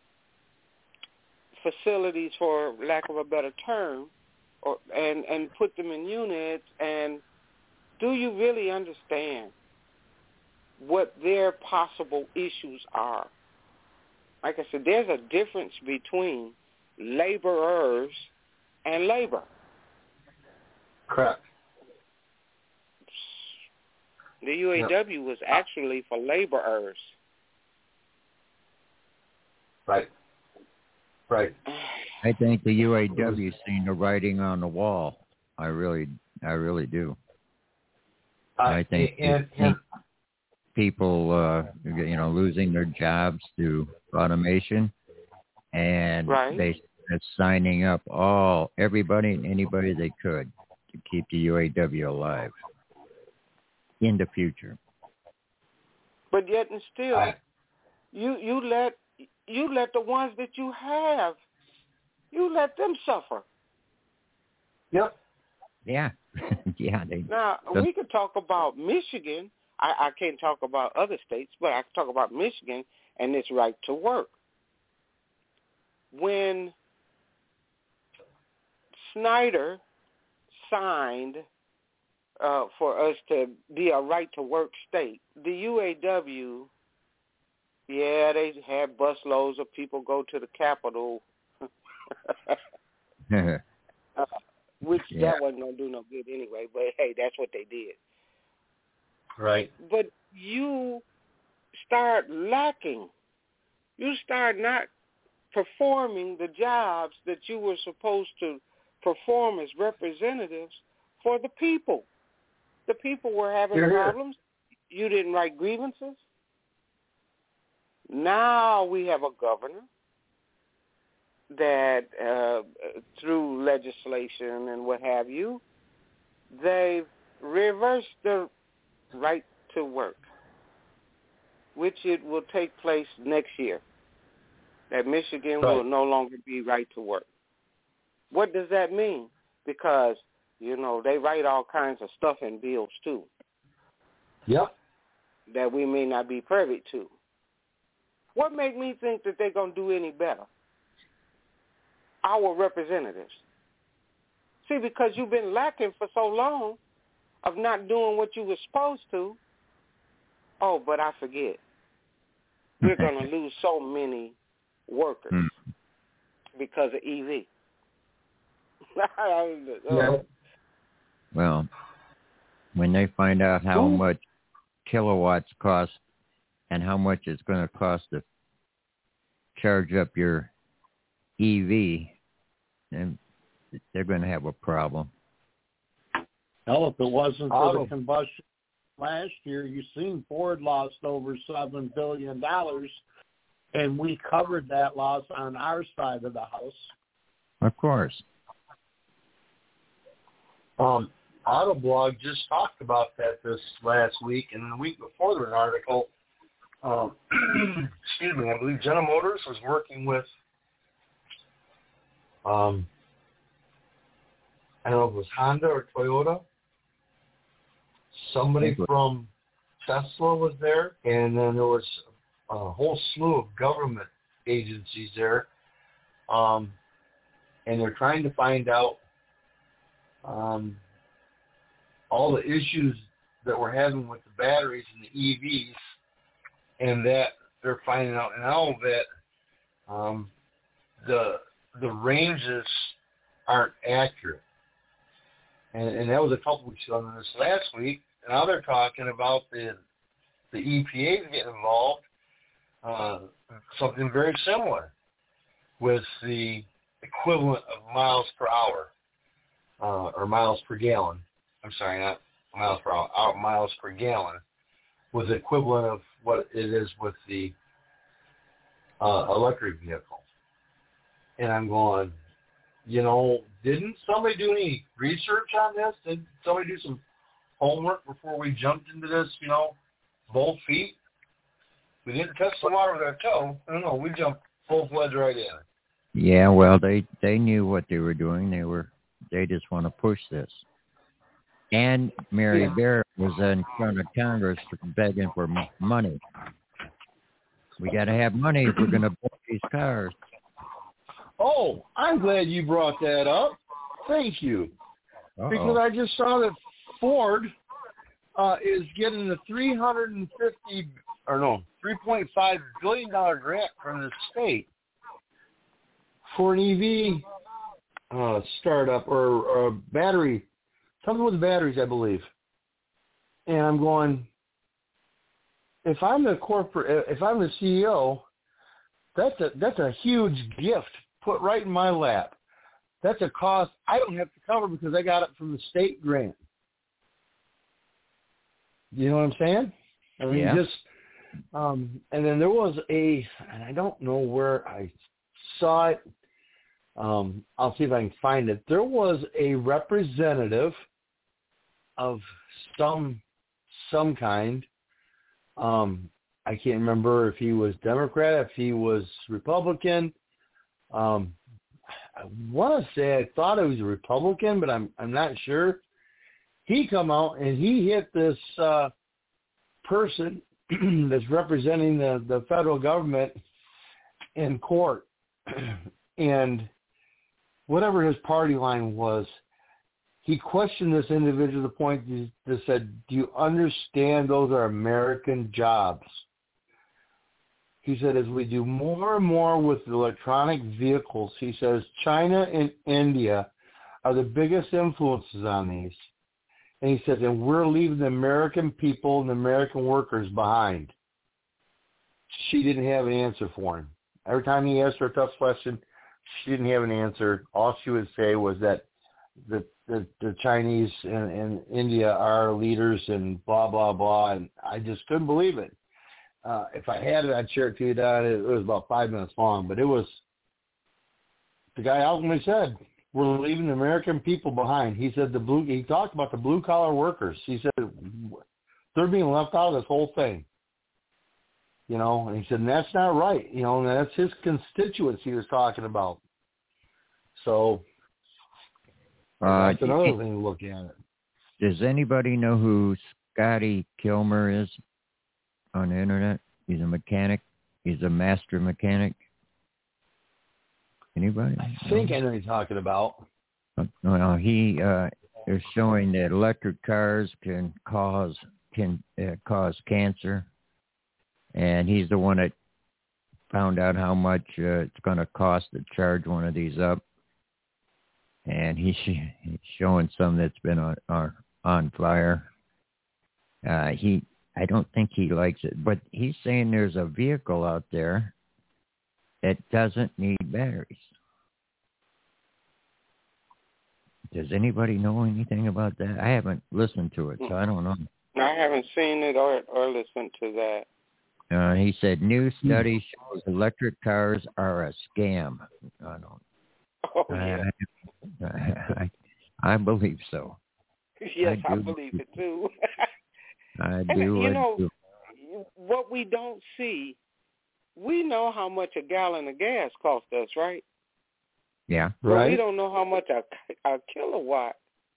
facilities, for lack of a better term, or and, and put them in units. And do you really understand what their possible issues are? Like I said, there's a difference between laborers and labor. Correct. The U A W yep. was actually for laborers. Right. Right. I think the U A W seen the writing on the wall. I really, I really do. Uh, I think and, and, people, uh, you know, losing their jobs through automation, and right. they are signing up all everybody and anybody they could to keep the U A W alive in the future. But yet and still, I, You you let you let the ones that you have, you let them suffer. Yep. Yeah. yeah. They, now, the, we could talk about Michigan. I, I can't talk about other states, but I can talk about Michigan and its right to work. When Snyder signed uh, for us to be a right-to-work state, the U A W, yeah, they had busloads of people go to the Capitol, uh, which yeah. that wasn't going to do no good anyway, but hey, that's what they did. Right. But you start lacking. You start not performing the jobs that you were supposed to perform as representatives for the people. The people were having Here, here. problems. You didn't write grievances. Now we have a governor that, uh, through legislation and what have you, they've reversed the right to work, which it will take place next year. That Michigan Right. will no longer be right to work. What does that mean? Because, you know, they write all kinds of stuff in bills, too, Yep. that we may not be privy to. What makes me think that they're going to do any better? Our representatives. See, because you've been lacking for so long of not doing what you were supposed to. Oh, but I forget. We're going to lose so many workers mm. because of E V. Yeah. Well, when they find out how Ooh. much kilowatts cost and how much it's going to cost to charge up your E V, then they're going to have a problem. Hell, if it wasn't for Auto. the combustion last year, you seen Ford lost over seven billion dollars, and we covered that loss on our side of the house. Of course. Um, Autoblog just talked about that this last week, and the week before there was an article. Um, excuse me, I believe General Motors was working with, um, I don't know if it was Honda or Toyota. Somebody from Tesla was there, and then there was a whole slew of government agencies there, um, and they're trying to find out um, all the issues that we're having with the batteries and the E Vs, and that they're finding out now that um, the the ranges aren't accurate. And, and that was a couple weeks ago. And this last week, now they're talking about the the E P A getting involved, uh, something very similar with the equivalent of miles per hour, uh, or miles per gallon. I'm sorry, not miles per hour, hour, miles per gallon, with the equivalent of what it is with the uh, electric vehicle. And I'm going, you know, didn't somebody do any research on this? Did somebody do some homework before we jumped into this, you know, both feet? We didn't test the water with our toe. I don't know. We jumped full-fledged right in. Yeah, well, they, they knew what they were doing. They were they just want to push this. And Mary Yeah. Barrett was in front of Congress begging for m- money. We got to have money if we're going to buy these cars. Oh, I'm glad you brought that up. Thank you. Uh-oh. Because I just saw that Ford uh, is getting a three hundred fifty or no, three point five billion dollars grant from the state for an E V uh, startup or, or battery, something with batteries, I believe. And I'm going, if I'm the corporate, if I'm the C E O, that's a that's a huge gift put right in my lap. That's a cost I don't have to cover because I got it from the state grant. You know what I'm saying? I mean, Yeah. just, um, and then there was a, and I don't know where I saw it. Um, I'll see if I can find it. There was a representative of some some kind. Um, I can't remember if he was Democrat, if he was Republican. Um, I want to say I thought it was a Republican, but I'm I'm not sure. He come out and he hit this uh, person that's representing the, the federal government in court, and whatever his party line was, he questioned this individual to the point that said, "Do you understand those are American jobs?" He said, as we do more and more with electronic vehicles, he says, China and India are the biggest influences on these. And he says, and we're leaving the American people and the American workers behind. She didn't have an answer for him. Every time he asked her a tough question, she didn't have an answer. All she would say was that the the, the Chinese and, and India are leaders and blah, blah, blah. And I just couldn't believe it. Uh, if I had it, I'd share it to you, Don. It, it was about five minutes long, but it was, the guy ultimately said, we're leaving the American people behind. He said the blue, he talked about the blue collar workers. He said, they're being left out of this whole thing. You know, and he said, and that's not right. You know, and that's his constituents he was talking about. So uh, that's another thing to look at it. Does anybody know who Scotty Kilmer is on the internet? He's a mechanic. He's a master mechanic. Anybody? I think I know what you're talking about. Well, he uh, is showing that electric cars can cause can uh, cause cancer, and he's the one that found out how much uh, it's going to cost to charge one of these up. And he's, he's showing some that's been on on, on fire. Uh, he, I don't think he likes it, but he's saying there's a vehicle out there that doesn't need batteries. Does anybody know anything about that? I haven't listened to it, so I don't know. I haven't seen it or or listened to that. Uh, he said, new study shows electric cars are a scam. I don't. Oh, yeah. I, I, I believe so. Yes, I, I believe it too. I and, do. You I know, do. what we don't see, we know how much a gallon of gas costs us, right? Yeah. But right. we don't know how much a, a kilowatt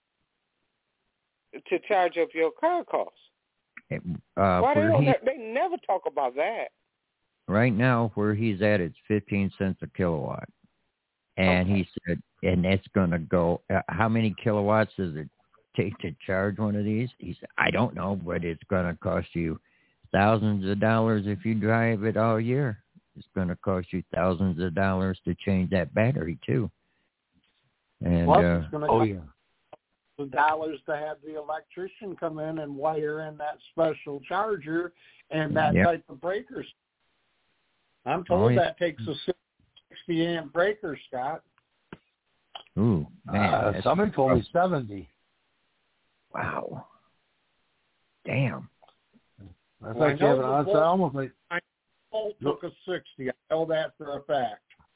to charge up your car costs. Uh, Why they don't? he, They never talk about that. right now, where he's at, it's fifteen cents a kilowatt, and Okay. he said, and it's going to go. Uh, how many kilowatts does it take to charge one of these? He said, I don't know, but it's going to cost you thousands of dollars if you drive it all year. It's going to cost you thousands of dollars to change that battery too. And Plus, uh, it's going to Oh, cost yeah. dollars to have the electrician come in and wire in that special charger and that Yep. type of breakers. I'm told Oh, yeah. that takes a sixty amp breaker, Scott. ooh, man, Uh, that's- somebody told me seventy. wow, damn. That's Well, like I know having the on Volt- almost like Bolt took a sixty. I know that for a fact.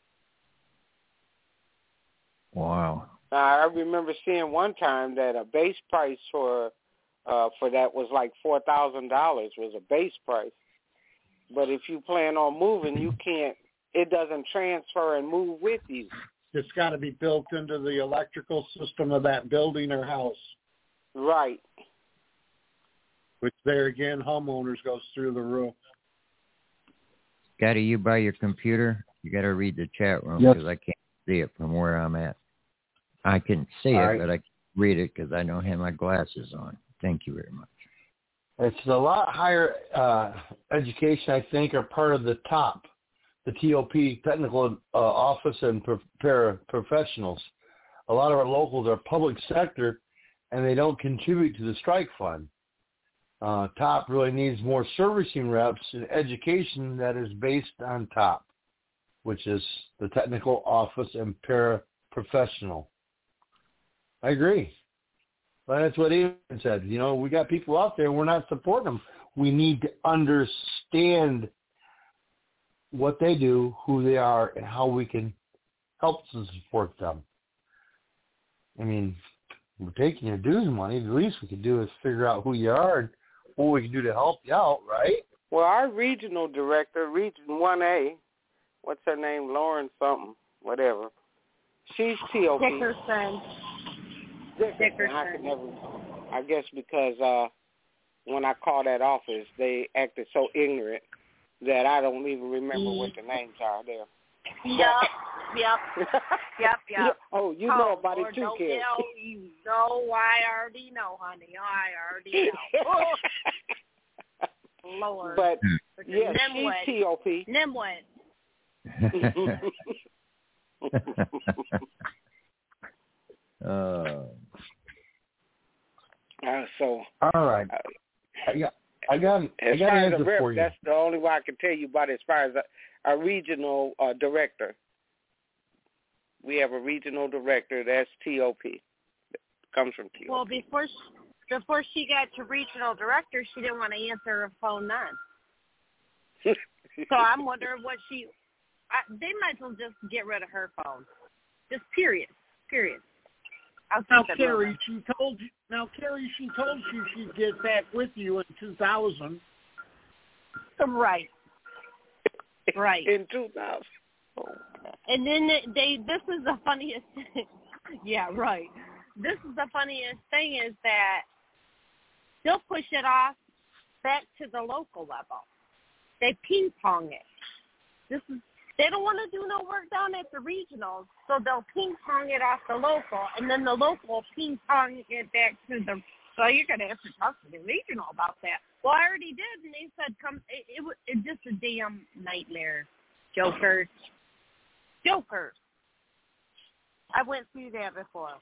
Wow. Now, I remember seeing one time that a base price for uh, for that was like four thousand dollars was a base price. But if you plan on moving, you can't. It doesn't transfer and move with you. It's got to be built into the electrical system of that building or house, Right. which there again, homeowners goes through the roof. Scotty, you by your computer? You got to read the chat room Yes. because I can't see it from where I'm at. I can see All it, right. but I can't read it because I don't have my glasses on. Thank you very much. it's a lot higher uh, education, I think, are part of the top, the T O P, Technical uh, Office and pro- Paraprofessionals. A lot of our locals are public sector, and they don't contribute to the strike fund. Uh, top really needs more servicing reps and education that is based on top, which is the Technical Office and Paraprofessional. I agree. But that's what Ian said. You know, we got people out there, we're not supporting them. We need to understand what they do, who they are, and how we can help to support them. I mean, we're taking your dues money. The least we can do is figure out who you are and what we can do to help you out, right? Well, our regional director, Region one A, what's her name, Lauren something, whatever, she's T O P. Dickerson. Dickerson. Dickerson. I could never, I guess because uh, when I called that office, they acted so ignorant that I don't even remember mm. what the names are there. Yep, yep, yep, yep. Oh, you oh, know about Lord, it too, Kid. You know, you know, I already know, honey. I already know. Lord. But, yeah, she's T O P. Nimwood. uh, uh, so. All right. Uh, I got, I got, as I got far an as answer a rep, for you. That's the only one I can tell you about as far as a, a regional uh, director. We have a regional director. That's T O P. Comes from T O P. Well, before she, before she got to regional director, she didn't want to answer her phone then. So I'm wondering what she. I, they might as well just get rid of her phone. Just period. Period. I'll now, Carrie, she told you. Now, Carrie, she told you she'd get back with you in two thousand. Right. Right. In two thousand. Oh. And then they. This is the funniest thing. Yeah, right. This is the funniest thing is that they'll push it off back to the local level. They ping pong it. This is. They don't want to do no work down at the regionals, so they'll ping-pong it off the local, and then the local ping-pong it back to the, so you're going to have to talk to the regional about that. Well, I already did, and they said, come, it, it was it's just a damn nightmare. Jokers. Jokers. I went through that before.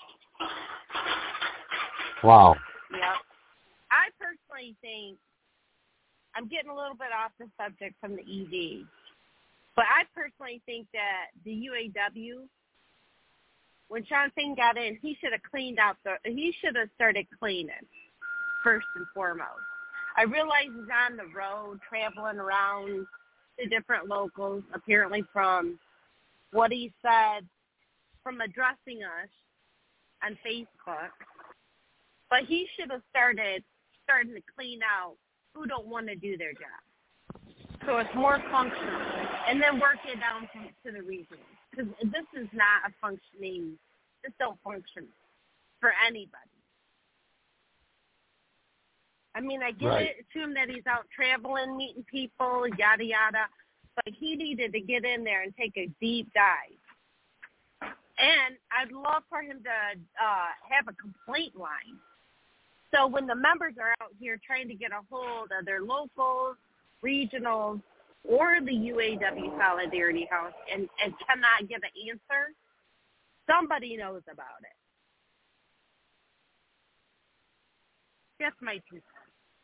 Wow. Yep. I personally think, I'm getting a little bit off the subject from the E V, but I personally think that the U A W, when Sean Finn got in, he should have cleaned out the, he should have started cleaning first and foremost. I realize he's on the road, traveling around to different locals, apparently from what he said, from addressing us on Facebook. But he should have started, starting to clean out who don't want to do their job. So it's more functional, and then work it down to, to the region. Because this is not a functioning, this don't function for anybody. I mean, I get right. it to him that he's out traveling, meeting people, yada, yada, but he needed to get in there and take a deep dive. And I'd love for him to uh, have a complaint line. So when the members are out here trying to get a hold of their locals, regionals, or the U A W Solidarity House and, and cannot get an answer, somebody knows about it. That's my two cents.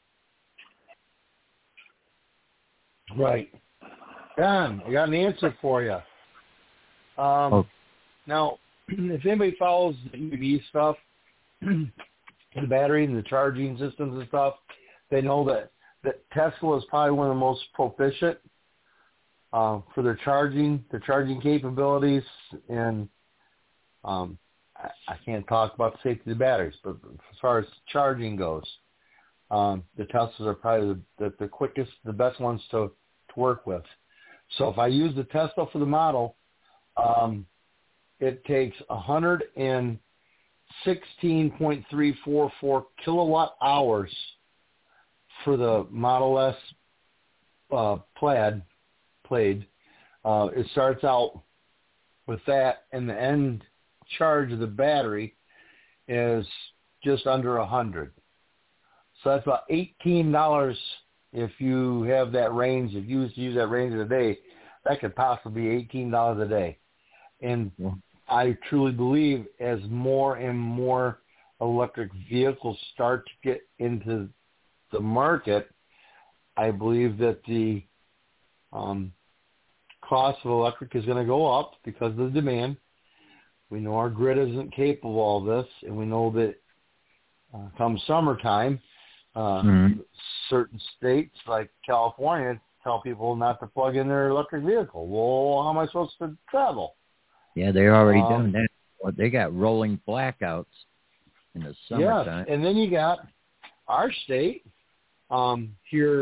Right. Don, I got an answer for you. Um, oh. Now, if anybody follows the E V stuff, the battery and the charging systems and stuff, they know that, that Tesla is probably one of the most proficient uh, for their charging, their charging capabilities, and um, I, I can't talk about the safety of the batteries, but as far as charging goes, um, the Teslas are probably the, the, the quickest, the best ones to, to work with. So if I use the Tesla for the model, um, it takes one hundred sixteen point three four four kilowatt hours for the Model S uh, plaid, plaid. Uh, it starts out with that, and the end charge of the battery is just under one hundred. So that's about eighteen dollars if you have that range. If you use, use that range of the day, that could possibly be eighteen dollars a day. And I truly believe as more and more electric vehicles start to get into the market, I believe that the um, cost of electric is going to go up because of the demand. We know our grid isn't capable of this, and we know that uh, come summertime, uh, mm-hmm. certain states like California tell people not to plug in their electric vehicle. Well, how am I supposed to travel? Yeah, they already um, done that. Well, they got rolling blackouts in the summertime. Yeah, and then you got our state um, here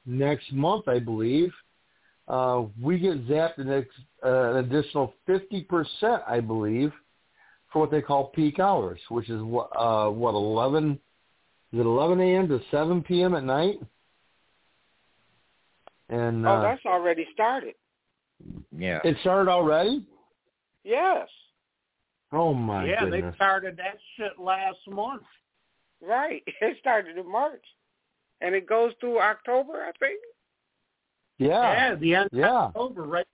next month, I believe, uh, we get zapped an, ex, uh, an additional fifty percent, I believe, for what they call peak hours, which is what, uh, what eleven, is it eleven a.m. to seven p.m. at night? And Oh, uh, that's already started. Yeah. It started already? Yes. Oh, my yeah, goodness. they started that shit last month. Right. It started in March. And it goes through October, I think. Yeah. Yeah, the end Yeah. of October, right?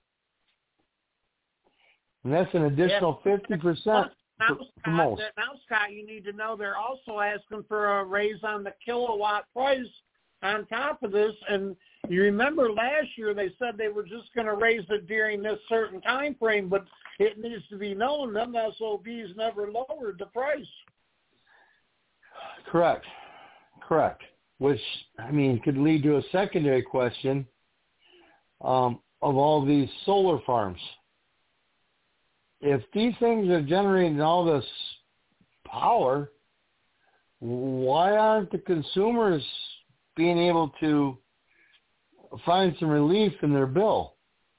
And that's an additional Yeah. fifty percent Now, for, for most. Scott, now, Scott, you need to know they're also asking for a raise on the kilowatt price on top of this. And you remember last year they said they were just going to raise it during this certain time frame, but it needs to be known them S O Bs never lowered the price. Correct. Correct. Which, I mean, could lead to a secondary question um, of all these solar farms. If these things are generating all this power, why aren't the consumers being able to find some relief in their bill?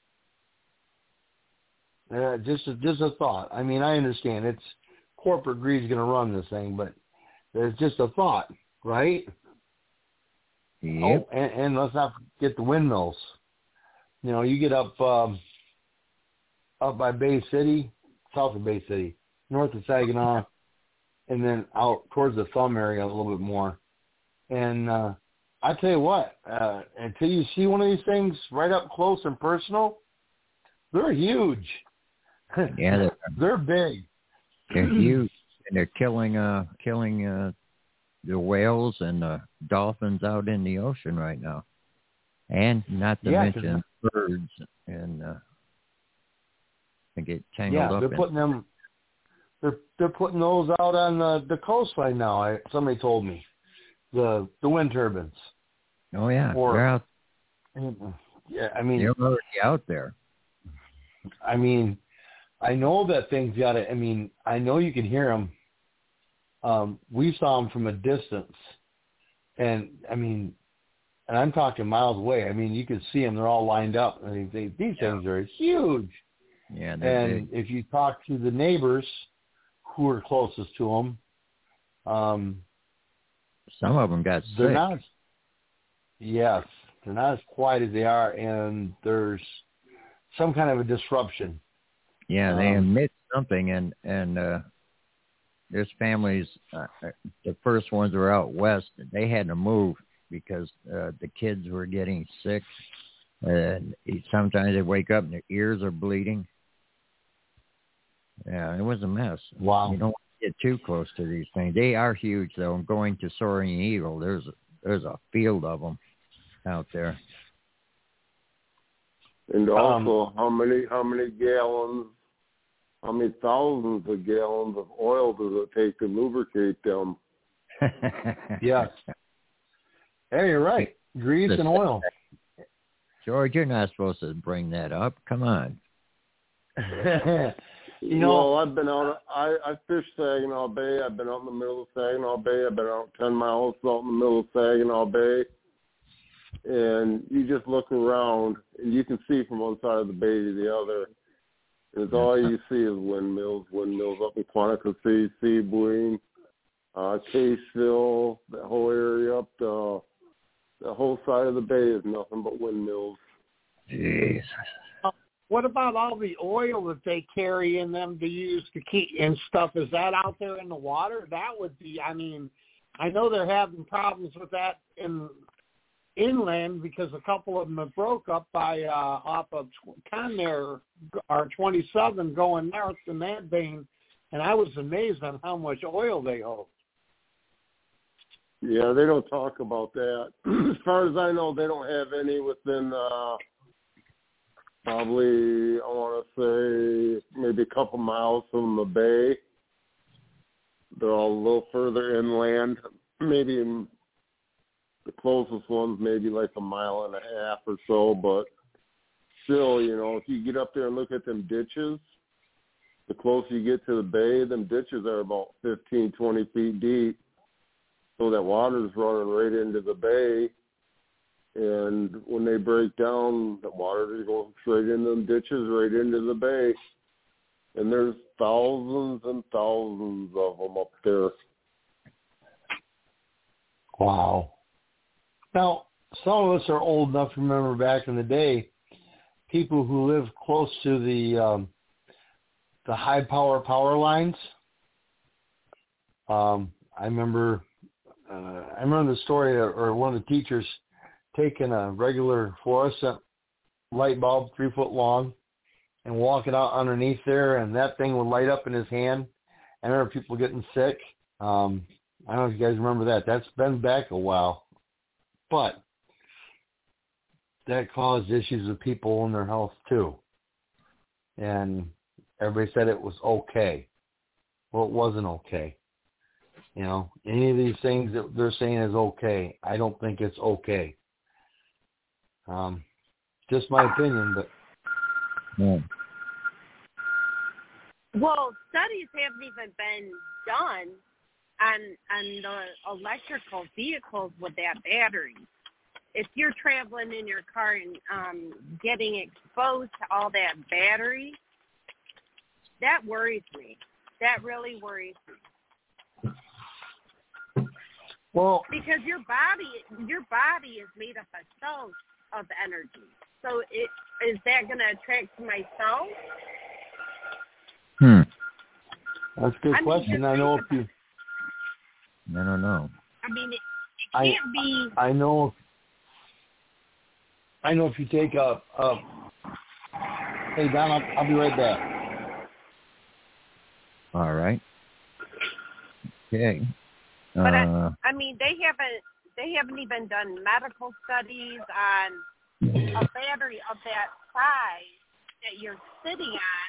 Uh, just, a, just a thought. I mean, I understand it's corporate greed is going to run this thing, but there's just a thought, right? Yep. Oh, and, and let's not forget the windmills. You know, you get up um, up by Bay City, south of Bay City, north of Saginaw, and then out towards the Thumb area a little bit more. And uh, I tell you what, uh, until you see one of these things right up close and personal, they're huge. Yeah, they're, they're big. they're huge, and they're killing uh killing uh the whales and the dolphins out in the ocean right now, and not to yeah, mention birds and uh, they get tangled yeah, up. they're in. putting them. They're they're putting those out on the, the coastline now. I, somebody told me the the wind turbines. Oh yeah, Or, they're out. Yeah, I mean they're already out there. I mean, I know that thing's got it. I mean, I know you can hear them. Um, we saw them from a distance, and I mean, and I'm talking miles away. I mean, you can see them; they're all lined up. I mean, they, these Yeah. things are huge. Yeah, they're and big. if you talk to the neighbors who are closest to them, um, Some of them got they're sick. not. Yes, they're not as quiet as they are, and there's some kind of a disruption. Yeah, they Um, emit something, and and uh, there's families. Uh, the first ones were out west. They had to move because uh, the kids were getting sick, and sometimes they wake up and their ears are bleeding. Yeah, it was a mess. Wow. You don't want to get too close to these things. They are huge, though. Going to Soaring Eagle, there's there's a field of them out there. And also, Um, how many how many gallons, how many thousands of gallons of oil does it take to lubricate them? yes. Hey, you're right. Grease and oil. George, you're not supposed to bring that up. Come on. You know, well, I've been out. I I fished Saginaw Bay. I've been out in the middle of Saginaw Bay. I've been out ten miles out in the middle of Saginaw Bay, and you just look around and you can see from one side of the bay to the other. And it's all you see is windmills, windmills up in Quantica City, Seaboyne, uh, Caseville, that whole area up the the whole side of the bay is nothing but windmills. Jeez. What about all the oil that they carry in them to use to keep and stuff? Is that out there in the water? That would be, I mean, I know they're having problems with that in inland because a couple of them have broke up by uh, off of Conair or twenty-seven going north in that vein, and I was amazed on how much oil they hold. Yeah, they don't talk about that. As far as I know, they don't have any within uh, probably, I want to say, maybe a couple miles from the bay. They're all a little further inland. Maybe in the closest one's maybe like a mile and a half or so. But still, you know, if you get up there and look at them ditches, the closer you get to the bay, them ditches are about fifteen, twenty feet deep. So that water's running right into the bay. And when they break down, the water just goes straight into them ditches, right into the bay. And there's thousands and thousands of them up there. Wow. Now, some of us are old enough to remember back in the day, people who lived close to the um, the high power power lines. Um, I remember, uh, I remember the story, or, or one of the teachers taking a regular fluorescent light bulb, three foot long, and walking out underneath there, and that thing would light up in his hand. I remember people getting sick. Um, I don't know if you guys remember that. That's been back a while, but that caused issues with people and their health too. And everybody said it was okay. Well, it wasn't okay. You know, any of these things that they're saying is okay, I don't think it's okay. Um, just my opinion, but yeah. Well, studies haven't even been done on on the electrical vehicles with that battery. If you're traveling in your car and um, getting exposed to all that battery, that worries me. That really worries me. Well, because your body, your body is made up of cells of energy. So, it, is that going to attract to my cells? Hmm. That's a good I question. Mean, I know if you. I don't know. I mean, it, it can't I, be. I know. I know if you take a. a hey, Don, I'll, I'll be right back. All right. Okay. But uh, I, I mean, they haven't. They haven't even done medical studies on a battery of that size that you're sitting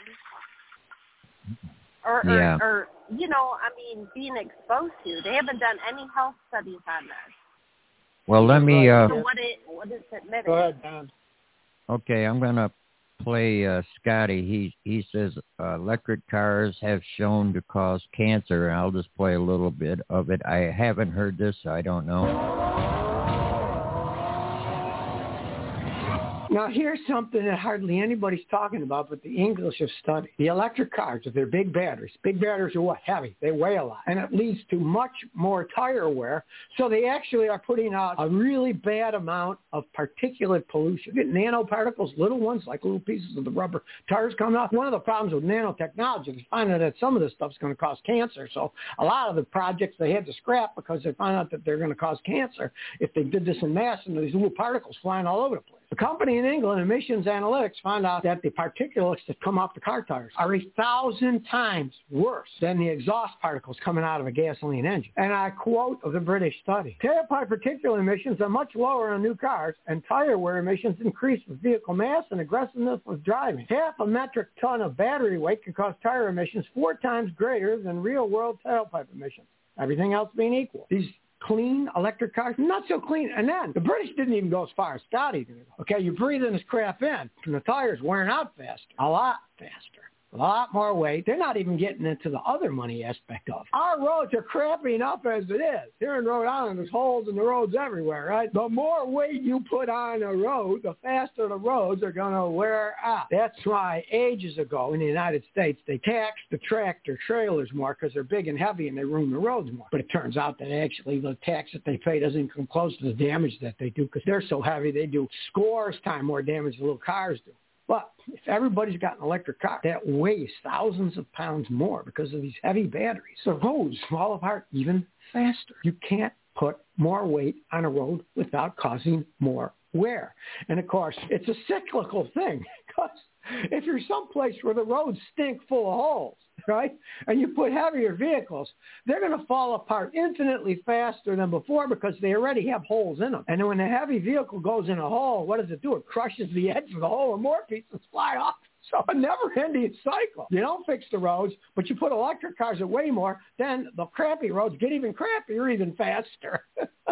on, or, yeah. or, or you know, I mean, being exposed to. They haven't done any health studies on this. Well, let me. Uh, so what it what is admitted? Go ahead, Don. Okay, I'm gonna play uh, Scotty. He he says uh, electric cars have shown to cause cancer. I'll just play a little bit of it. I haven't heard this, so I don't know. Now, here's something that hardly anybody's talking about, but the English have studied. The electric cars, with their big batteries, big batteries are what? Heavy. They weigh a lot. And it leads to much more tire wear. So they actually are putting out a really bad amount of particulate pollution. You get nanoparticles, little ones, like little pieces of the rubber tires coming off. One of the problems with nanotechnology is finding that some of this stuff's going to cause cancer. So a lot of the projects they had to scrap because they found out that they're going to cause cancer if they did this in mass and these little particles flying all over the place. The company in England, Emissions Analytics, found out that the particulates that come off the car tires are a thousand times worse than the exhaust particles coming out of a gasoline engine. And I quote of the British study, tailpipe particulate emissions are much lower on new cars, and tire wear emissions increase with vehicle mass and aggressiveness with driving. Half a metric ton of battery weight can cause tire emissions four times greater than real-world tailpipe emissions. Everything else being equal. These clean electric cars, not so clean. And then the British didn't even go as far as Scotty did. Okay, you breathe in this crap in, and the tires wearing out faster, a lot faster. A lot more weight. They're not even getting into the other money aspect of it. Our roads are crappy enough as it is. Here in Rhode Island, there's holes in the roads everywhere, right? The more weight you put on a road, the faster the roads are going to wear out. That's why ages ago in the United States, they taxed the tractor trailers more because they're big and heavy and they ruin the roads more. But it turns out that actually the tax that they pay doesn't come close to the damage that they do because they're so heavy, they do scores time more damage than little cars do. But if everybody's got an electric car that weighs thousands of pounds more because of these heavy batteries, the roads fall apart even faster. You can't put more weight on a road without causing more wear. And, of course, it's a cyclical thing because if you're someplace where the roads stink full of holes, right, and you put heavier vehicles, they're going to fall apart infinitely faster than before because they already have holes in them. And when a heavy vehicle goes in a hole, what does it do? It crushes the edge of the hole and more pieces fly off. So a never-ending cycle. You don't fix the roads, but you put electric cars that weigh more, then the crappy roads get even crappier even faster.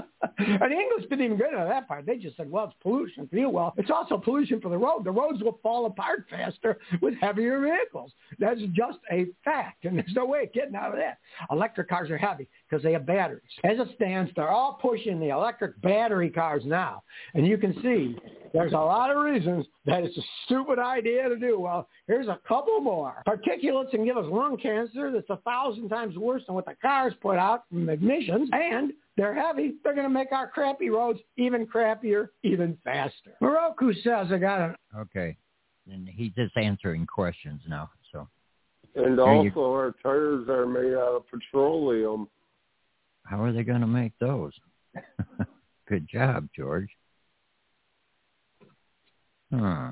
And the English didn't even get into that part. They just said, well, it's pollution for you. Well, it's also pollution for the road. The roads will fall apart faster with heavier vehicles. That's just a fact, and there's no way of getting out of that. Electric cars are heavy because they have batteries. As it stands, they're all pushing the electric battery cars now. And you can see there's a lot of reasons that it's a stupid idea to do. Well, here's a couple more. Particulates can give us lung cancer that's a thousand times worse than what the cars put out from emissions, and they're heavy. They're going to make our crappy roads even crappier, even faster. Moroku says I got an... Okay. And he's just answering questions now. So. And Here also you... our tires are made out of petroleum. How are they going to make those? Good job, George. Huh.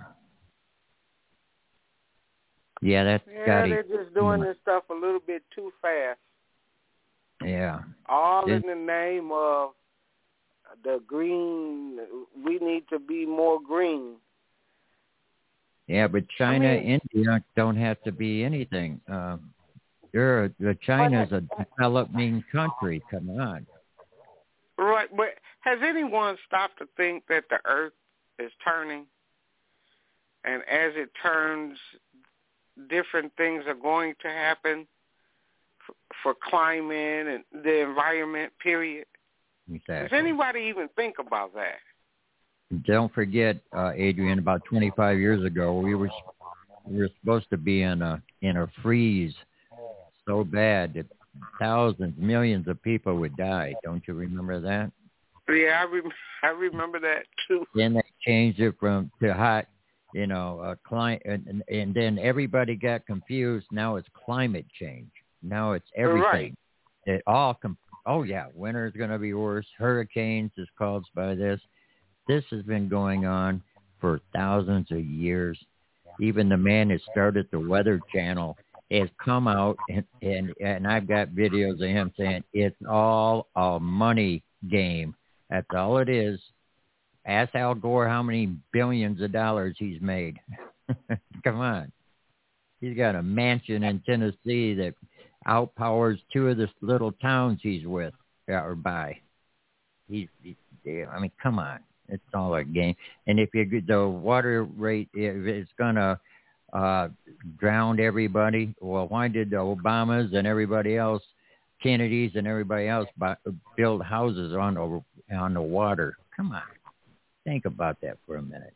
Yeah, that's yeah, got they're just doing this stuff a little bit too fast. Yeah. All It, in the name of the green. We need to be more green. yeah, but China, I mean, India don't have to be anything. Um, they're a, China's a developing country. Come on. Right, but has anyone stopped to think that the Earth is turning? And as it turns, different things are going to happen for, for climate and the environment, period. Exactly. Does anybody even think about that? Don't forget, uh, Adrian, about twenty-five years ago, we were we were supposed to be in a in a freeze so bad that thousands, millions of people would die. Don't you remember that? Yeah, I, rem- I remember that too. Then they changed it from to hot, you know, uh, climate, and, and then everybody got confused. Now it's climate change. Now it's everything. Right. It all. Com- oh yeah, winter's going to be worse. Hurricanes is caused by this. This has been going on for thousands of years. Even the man that started the Weather Channel has come out, and, and, and I've got videos of him saying it's all a money game. That's all it is. Ask Al Gore how many billions of dollars he's made. Come on. He's got a mansion in Tennessee that outpowers two of the little towns he's with or by. He's, he, I mean, come on. It's all a game. And if you the water rate, if it's going to uh, drown everybody, well, why did the Obamas and everybody else, Kennedys and everybody else buy, build houses on the, on the water? Come on. Think about that for a minute.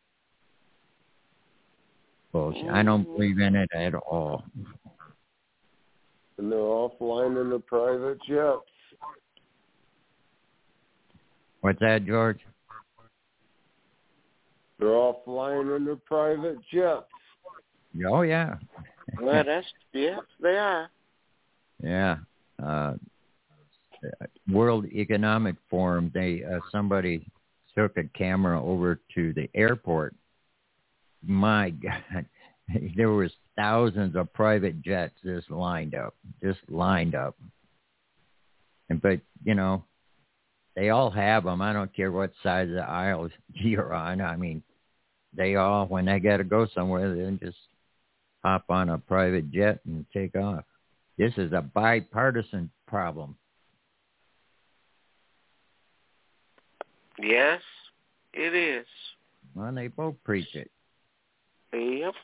Bullshit. I don't believe in it at all. And they're all flying in the private jets. What's that, George? They're all flying in their private jets. Oh, yeah. Well, that's, yes, they are. Yeah. Uh, World Economic Forum, they uh, somebody took a camera over to the airport. My God, there was thousands of private jets just lined up, just lined up. And but you know, they all have them. I don't care what side of the aisle you're on. I mean, they all, when they got to go somewhere, they just hop on a private jet and take off. This is a bipartisan problem. Yes, it is. Well, they both preach it. Yep.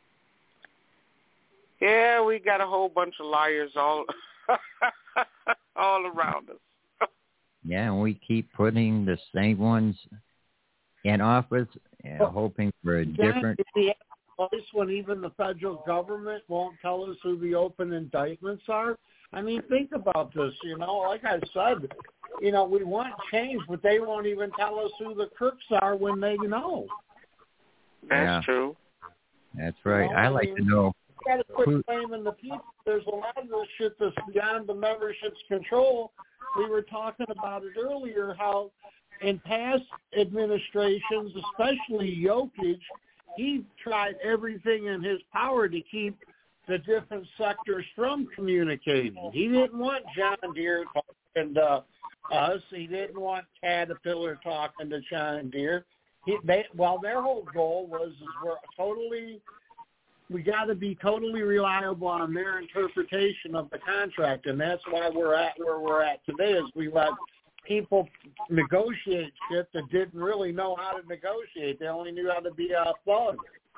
Yeah, we got a whole bunch of liars all all around us. Yeah, and we keep putting the same ones in office and well, hoping for a different... The place when even the federal government won't tell us who the open indictments are. I mean, think about this, you know, like I said, you know, we want change, but they won't even tell us who the crooks are when they know. That's yeah. true. That's right. You know, I I like mean, to know. You got to quit who... blaming the people. There's a lot of this shit that's beyond the membership's control. We were talking about it earlier, how in past administrations, especially Jokic, he tried everything in his power to keep the different sectors from communicating. He didn't want John Deere talking to us. He didn't want Caterpillar talking to John Deere. He, they, well, their whole goal was is we're totally, we got to be totally reliable on their interpretation of the contract, and that's why we're at where we're at today. Is we let people negotiate shit that didn't really know how to negotiate. They only knew how to be a thug.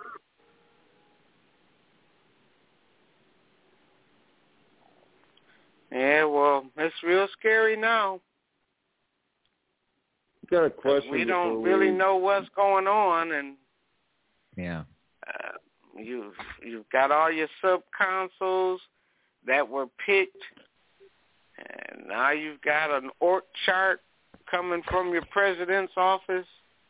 Yeah, well, it's real scary now. Got a question. We don't before really we... know what's going on, and yeah, uh, you've you've got all your sub consoles that were picked, and now you've got an org chart coming from your president's office.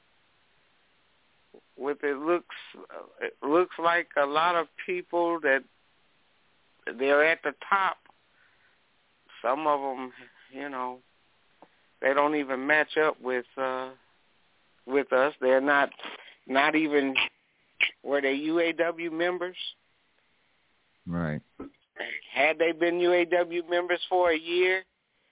With it looks it looks like a lot of people that they're at the top. Some of them, you know, they don't even match up with uh, with us. They're not not even were they U A W members? Right. Had they been U A W members for a year?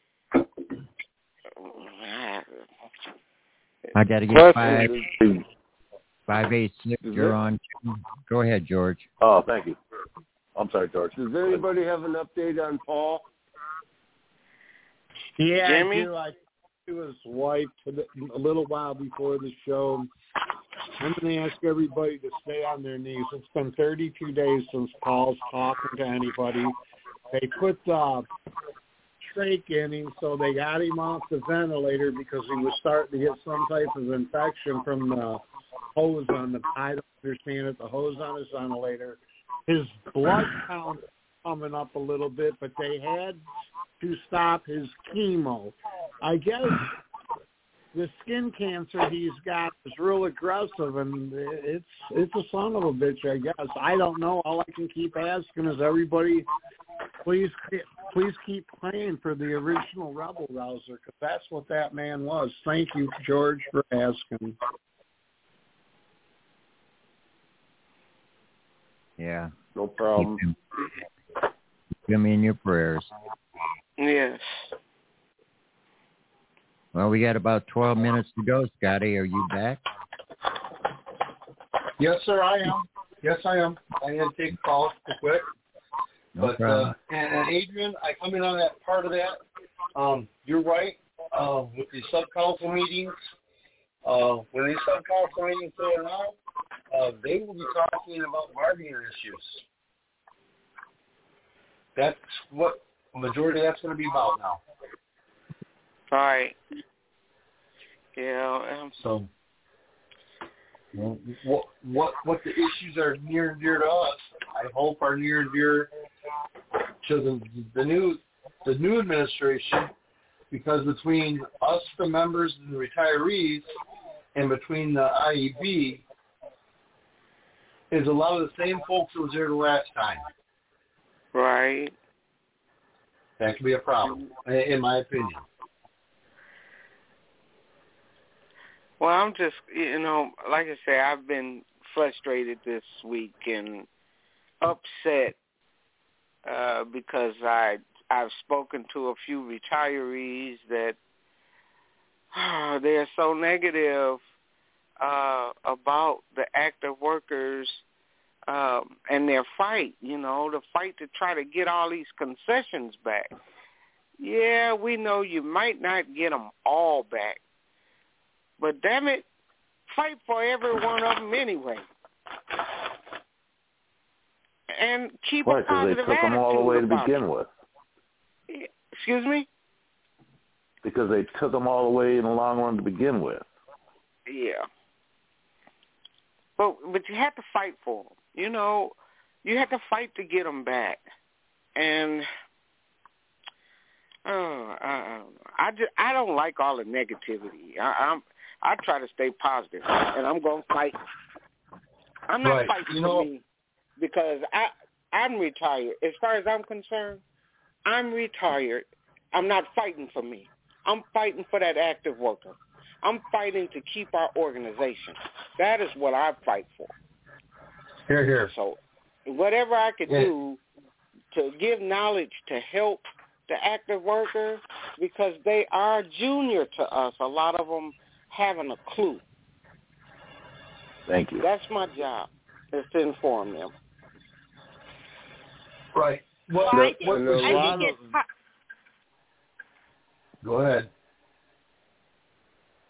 I got to get five five eight six. You're on. Go ahead, George. Oh, thank you. I'm sorry, George. Does anybody have an update on Paul? Yeah, Jimmy? I do. I talked to his wife a little while before the show. I'm going to ask everybody to stay on their knees. It's been thirty-two days since Paul's talking to anybody. They put the trach in him, so they got him off the ventilator because he was starting to get some type of infection from the hose on the, I don't understand it, the hose on his ventilator. His blood count is coming up a little bit, but they had to stop his chemo. I guess the skin cancer he's got is real aggressive, and it's it's a son of a bitch, I guess. I don't know. All I can keep asking is everybody, please please keep praying for the original Rebel Rouser, because that's what that man was. Thank you, George, for asking. Yeah. No problem. Keep him, keep him in your prayers. Yes. Well, we got about twelve minutes to go. Scotty, are you back? Yes, sir, I am. Yes, I am. I had to take a call real quick. No but problem. Uh, and, and Adrian, I come in on that part of that. Um, you're right. Uh, with the sub-council meetings, uh, when these sub-council meetings are out, uh, they will be talking about bargaining issues. That's what the majority of that's going to be about now. All right. Yeah. Um, so, what what what the issues are near and dear to us? I hope are near and dear to the the new the new administration, because between us, the members, and the retirees, and between the I E B, is a lot of the same folks that was there the last time. Right. That could be a problem, in my opinion. Well, I'm just, you know, like I say, I've been frustrated this week and upset uh, because I, I've spoken to a few retirees that oh, they're so negative uh, about the active workers um, and their fight, you know, the fight to try to get all these concessions back. Yeah, we know you might not get them all back, but damn it, fight for every one of them anyway. And keep Right, a positive because they took them all the way to begin it. with. Excuse me? Because they took them all the way in the long run to begin with. Yeah. But but you have to fight for them. You know, you have to fight to get them back. And uh, I, I, just, I don't like all the negativity. I, I'm I try to stay positive, and I'm going to fight. I'm not right. fighting you for know, me because I, I'm retired. As far as I'm concerned, I'm retired. I'm not fighting for me. I'm fighting for that active worker. I'm fighting to keep our organization. That is what I fight for. Here, here. So whatever I could yeah. do to give knowledge to help the active worker, because they are junior to us. A lot of them haven't a clue. Thank you. That's my job, is to inform them. Right. What, Well, I think, what, I think of, it's... Go ahead.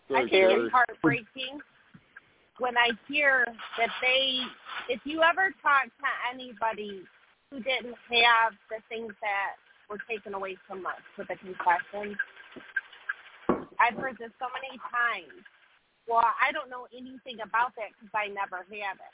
I think it's heartbreaking when I hear that they, if you ever talk to anybody who didn't have the things that were taken away from us with the concessions, I've heard this so many times. Well, I don't know anything about that because I never had it.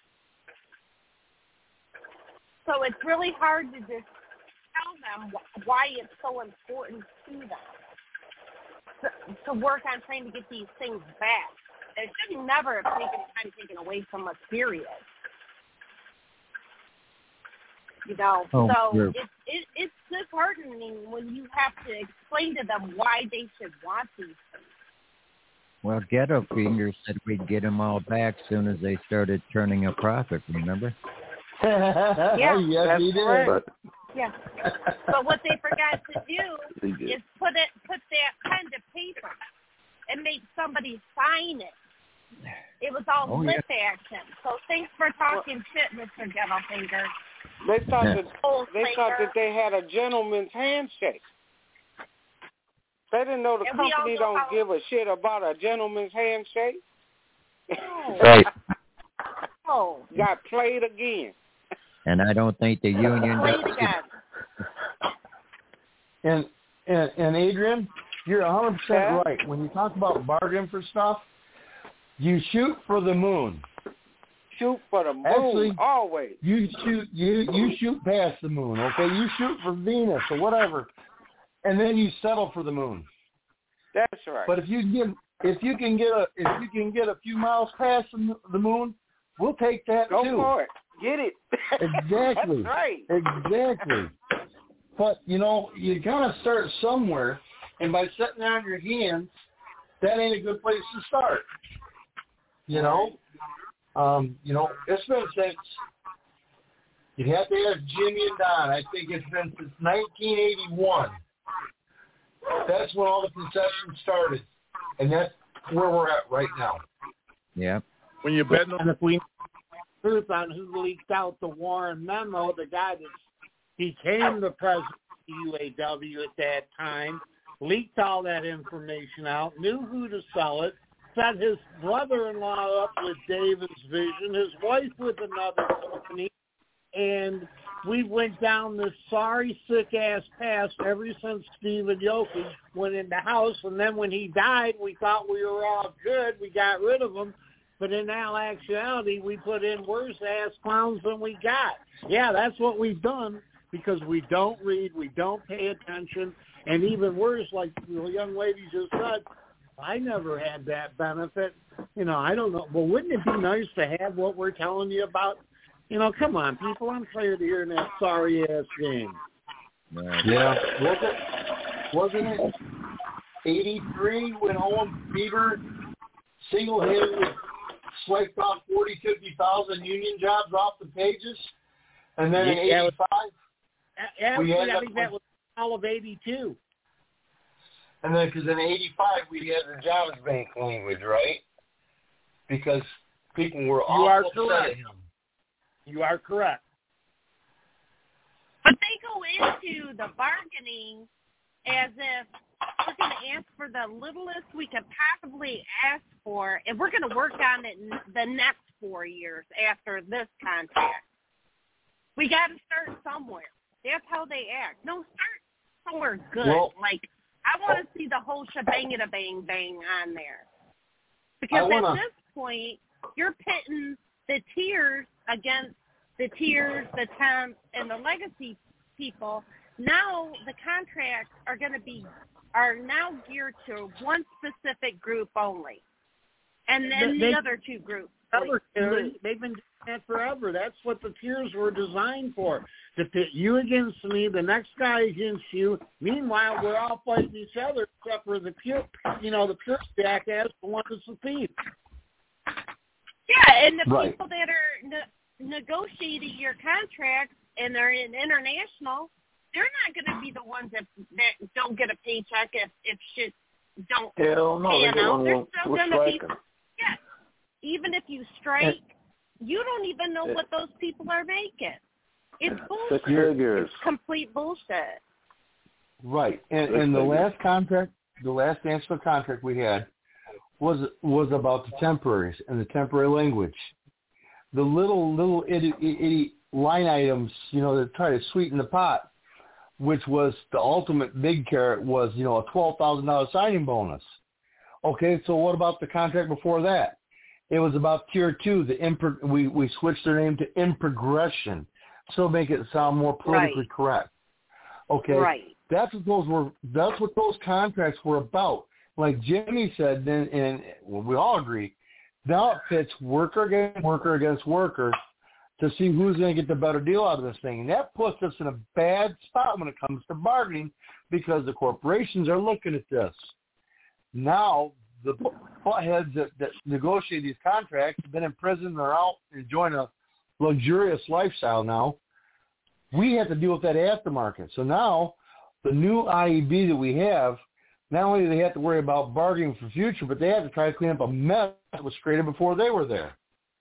So it's really hard to just tell them why it's so important to them to, to work on trying to get these things back. It should never have taken time taken away from us, period. You know, oh, so sure. it, it, it's disheartening when you have to explain to them why they should want these things. Well, Ghetto Fingers said we'd get them all back as soon as they started turning a profit, remember? Yeah, yes, he did. But, yeah. But what they forgot to do is put it, put that pen to paper and make somebody sign it. It was all oh, lip yeah. action. So thanks for talking shit, Mister Ghetto Fingers. They thought Yeah. that they thought that they had a gentleman's handshake. They didn't know the And we all company know don't how- give a shit about a gentleman's handshake. Oh. Right. Oh. Got played again. And I don't think the union Play does. it again. And, and and Adrian, you're one hundred percent Yeah? right. When you talk about bargain for stuff, you shoot for the moon. Shoot for the moon, Actually, always. You shoot you you shoot past the moon, okay? You shoot for Venus or whatever, and then you settle for the moon. That's right. But if you get if you can get a if you can get a few miles past the, the moon, we'll take that Go too. for it. Get it. Exactly. That's right. Exactly. But you know, you gotta start somewhere, and by sitting on your hands, that ain't a good place to start. You know, um, you know, it's been since you have to ask Jimmy and Don. I think it's been since nineteen eighty-one. That's when all the concessions started, and that's where we're at right now. Yeah. when you're betting And on if we know the truth on who leaked out the Warren memo, the guy that became the president of the U A W at that time, leaked all that information out, knew who to sell it, set his brother-in-law up with David's Vision, his wife with another company, and we went down this sorry, sick-ass path ever since Stephen Yoki went in the house, and then when he died, we thought we were all good. We got rid of him. But in all actuality, we put in worse-ass clowns than we got. Yeah, that's what we've done because we don't read, we don't pay attention, and even worse, like the young lady just said, I never had that benefit. You know, I don't know. Well, wouldn't it be nice to have what we're telling you about? You know, come on, people. I'm tired of hearing that sorry-ass game. Right. Yeah. Was it, wasn't it eighty-three when Owen Beaver single-handedly swiped off forty, fifty thousand union jobs off the pages? And then in Yeah, eighty-five, Actually, we had I that think that was all of eighty-two. and then because in eighty-five we had the Jobs Bank language, right? Because people were all are upset correct. at him. You are correct. But they go into the bargaining as if we're going to ask for the littlest we could possibly ask for, and we're going to work on it in the next four years after this contract. We got to start somewhere. That's how they act. No, start somewhere good. Well, like, I want to see the whole shebang-a-bang on there. Because wanna, at this point, you're pitting the tiers against the tiers, the temps, and the legacy people. Now the contracts are going to be are now geared to one specific group only, and then They- the other two groups. Forever, Terry. lose. They've been doing that forever. That's what the tiers were designed for, to pit you against me, the next guy against you. Meanwhile, we're all fighting each other, except for the pure, you know, the pure jackass, the one that's a thief. Yeah, and the Right. people that are ne- negotiating your contracts and are in international, they're not going to be the ones that that don't get a paycheck if if shit don't hell no, they pan get out. on They're one still with going to be. striking. Yeah, even if you strike, you don't even know what those people are making. It's bullshit. Six figures. It's complete bullshit. Right. And, and the last contract, the last national contract we had was was about the temporaries and the temporary language. The little little itty, itty line items, you know, that try to sweeten the pot, which was the ultimate big carrot, was, you know, a twelve thousand dollars signing bonus. Okay, so what about the contract before that? It was about tier two. The imp- we we switched their name to Improgression, so make it sound more politically right. correct. Okay, right. That's what those were. That's what those contracts were about. Like Jimmy said, and, and well, we all agree. Now it pits worker against worker against worker to see who's going to get the better deal out of this thing, and that puts us in a bad spot when it comes to bargaining because the corporations are looking at this. Now the buttheads that, that negotiate these contracts have been in prison or out enjoying a luxurious lifestyle now. We have to deal with that aftermarket. So now the new I E B that we have, not only do they have to worry about bargaining for the future, but they have to try to clean up a mess that was created before they were there.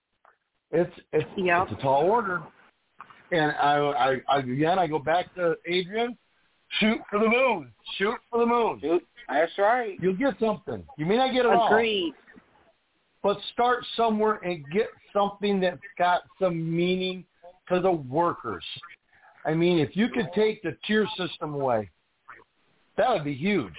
It's it's, yep. it's a tall order. And I, I, I again, I go back to Adrian, shoot for the moon. Shoot for the moon. Shoot. That's right. You'll get something. You may not get it all. Agreed. But start somewhere and get something that's got some meaning to the workers. I mean, if you could take the tier system away, that would be huge.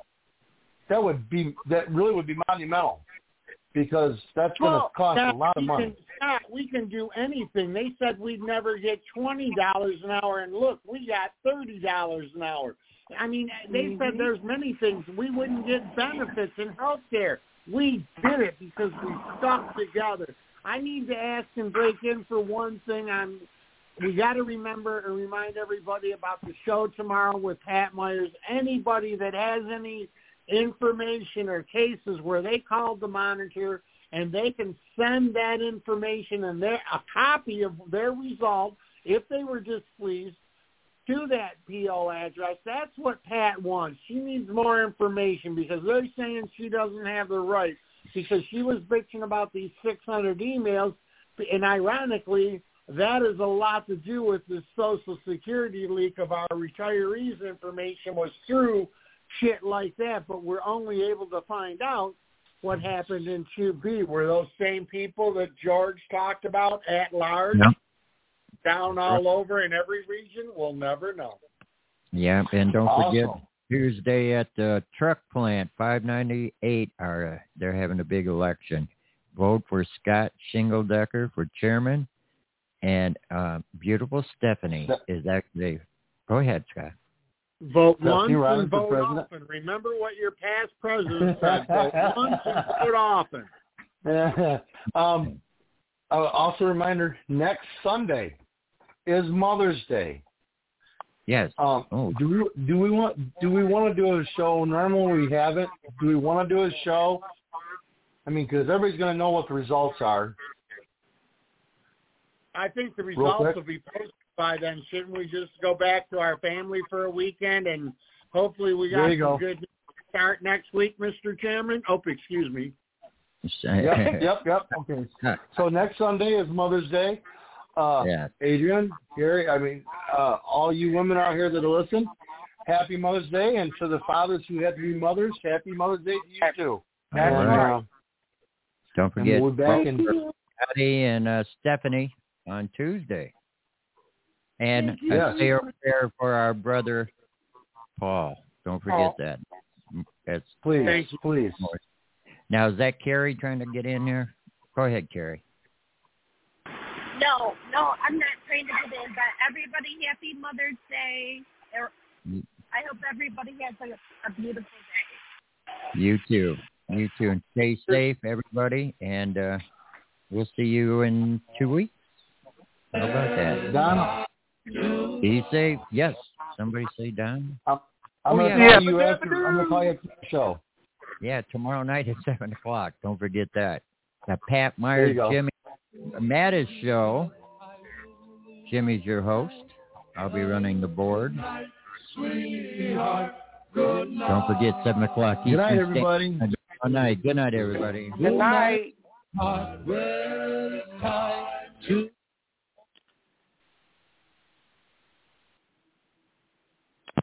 That would be that really would be monumental because that's going to well, cost Scott, a lot of we money. Can, Scott, we can do anything. They said we'd never get twenty dollars an hour, and look, we got thirty dollars an hour. I mean, they mm-hmm. said there's many things. We wouldn't get benefits in health care. We did it because we stuck together. I need to ask and break in for one thing. I'm, we got to remember and remind everybody about the show tomorrow with Pat Myers. Anybody that has any information or cases where they called the monitor and they can send that information and their, a copy of their result, if they were displeased, to that P O address. That's what Pat wants. She needs more information because they're saying she doesn't have the right because she was bitching about these six hundred emails, and ironically, that is a lot to do with the Social Security leak of our retirees' information was through shit like that, but we're only able to find out what happened in two B. Were those same people that George talked about at large? Yep. Down all over in every region? We'll never know. Yeah, and don't awesome. forget Tuesday at the truck plant, five ninety-eight, are uh, they're having a big election. Vote for Scott Shingledecker for chairman, and uh, beautiful Stephanie is actually. Go ahead, Scott. Vote Stephanie once Ryan and for vote president. often. Remember what your past president said. Vote once and vote often. um, uh, also, a reminder: next Sunday is Mother's Day. Yes. Um, oh. Do we do we want do we want to do a show? Normally we haven't. Do we want to do a show? I mean, because everybody's going to know what the results are. I think the results will be posted by then. Shouldn't we just go back to our family for a weekend and hopefully we got some go. good start next week, Mister Chairman? Oh, excuse me. Yep, yep, yep. Okay. So next Sunday is Mother's Day. Uh, yeah. Adrian, Gary, I mean, uh, all you women out here that listen, happy Mother's Day. And to the fathers who have to be mothers, happy Mother's Day to you, too. That's and, right. uh, Don't forget and we'll be back in Patty and uh, Stephanie on Tuesday. And Yes. a say a prayer for our brother, Paul. Don't forget that. That's Please, please. Now, is that Carrie trying to get in here? Go ahead, Carrie. No, no, I'm not trying to get in, but everybody, happy Mother's Day. I hope everybody has a, a beautiful day. You too. You too. And stay safe, everybody. And uh, we'll see you in two weeks. How about that? Don? Be safe. Yes. Somebody say Don. I'm, I'm Oh, going to yeah. call you after. I'm going to call you after the show. Yeah, tomorrow night at seven o'clock. Don't forget that. The Pat Myers, Jimmy Mattis show. Jimmy's your host. I'll be running the board. Don't forget, seven o'clock. Good night, everybody. Good night. Good night, everybody. Good night. Well, it's time to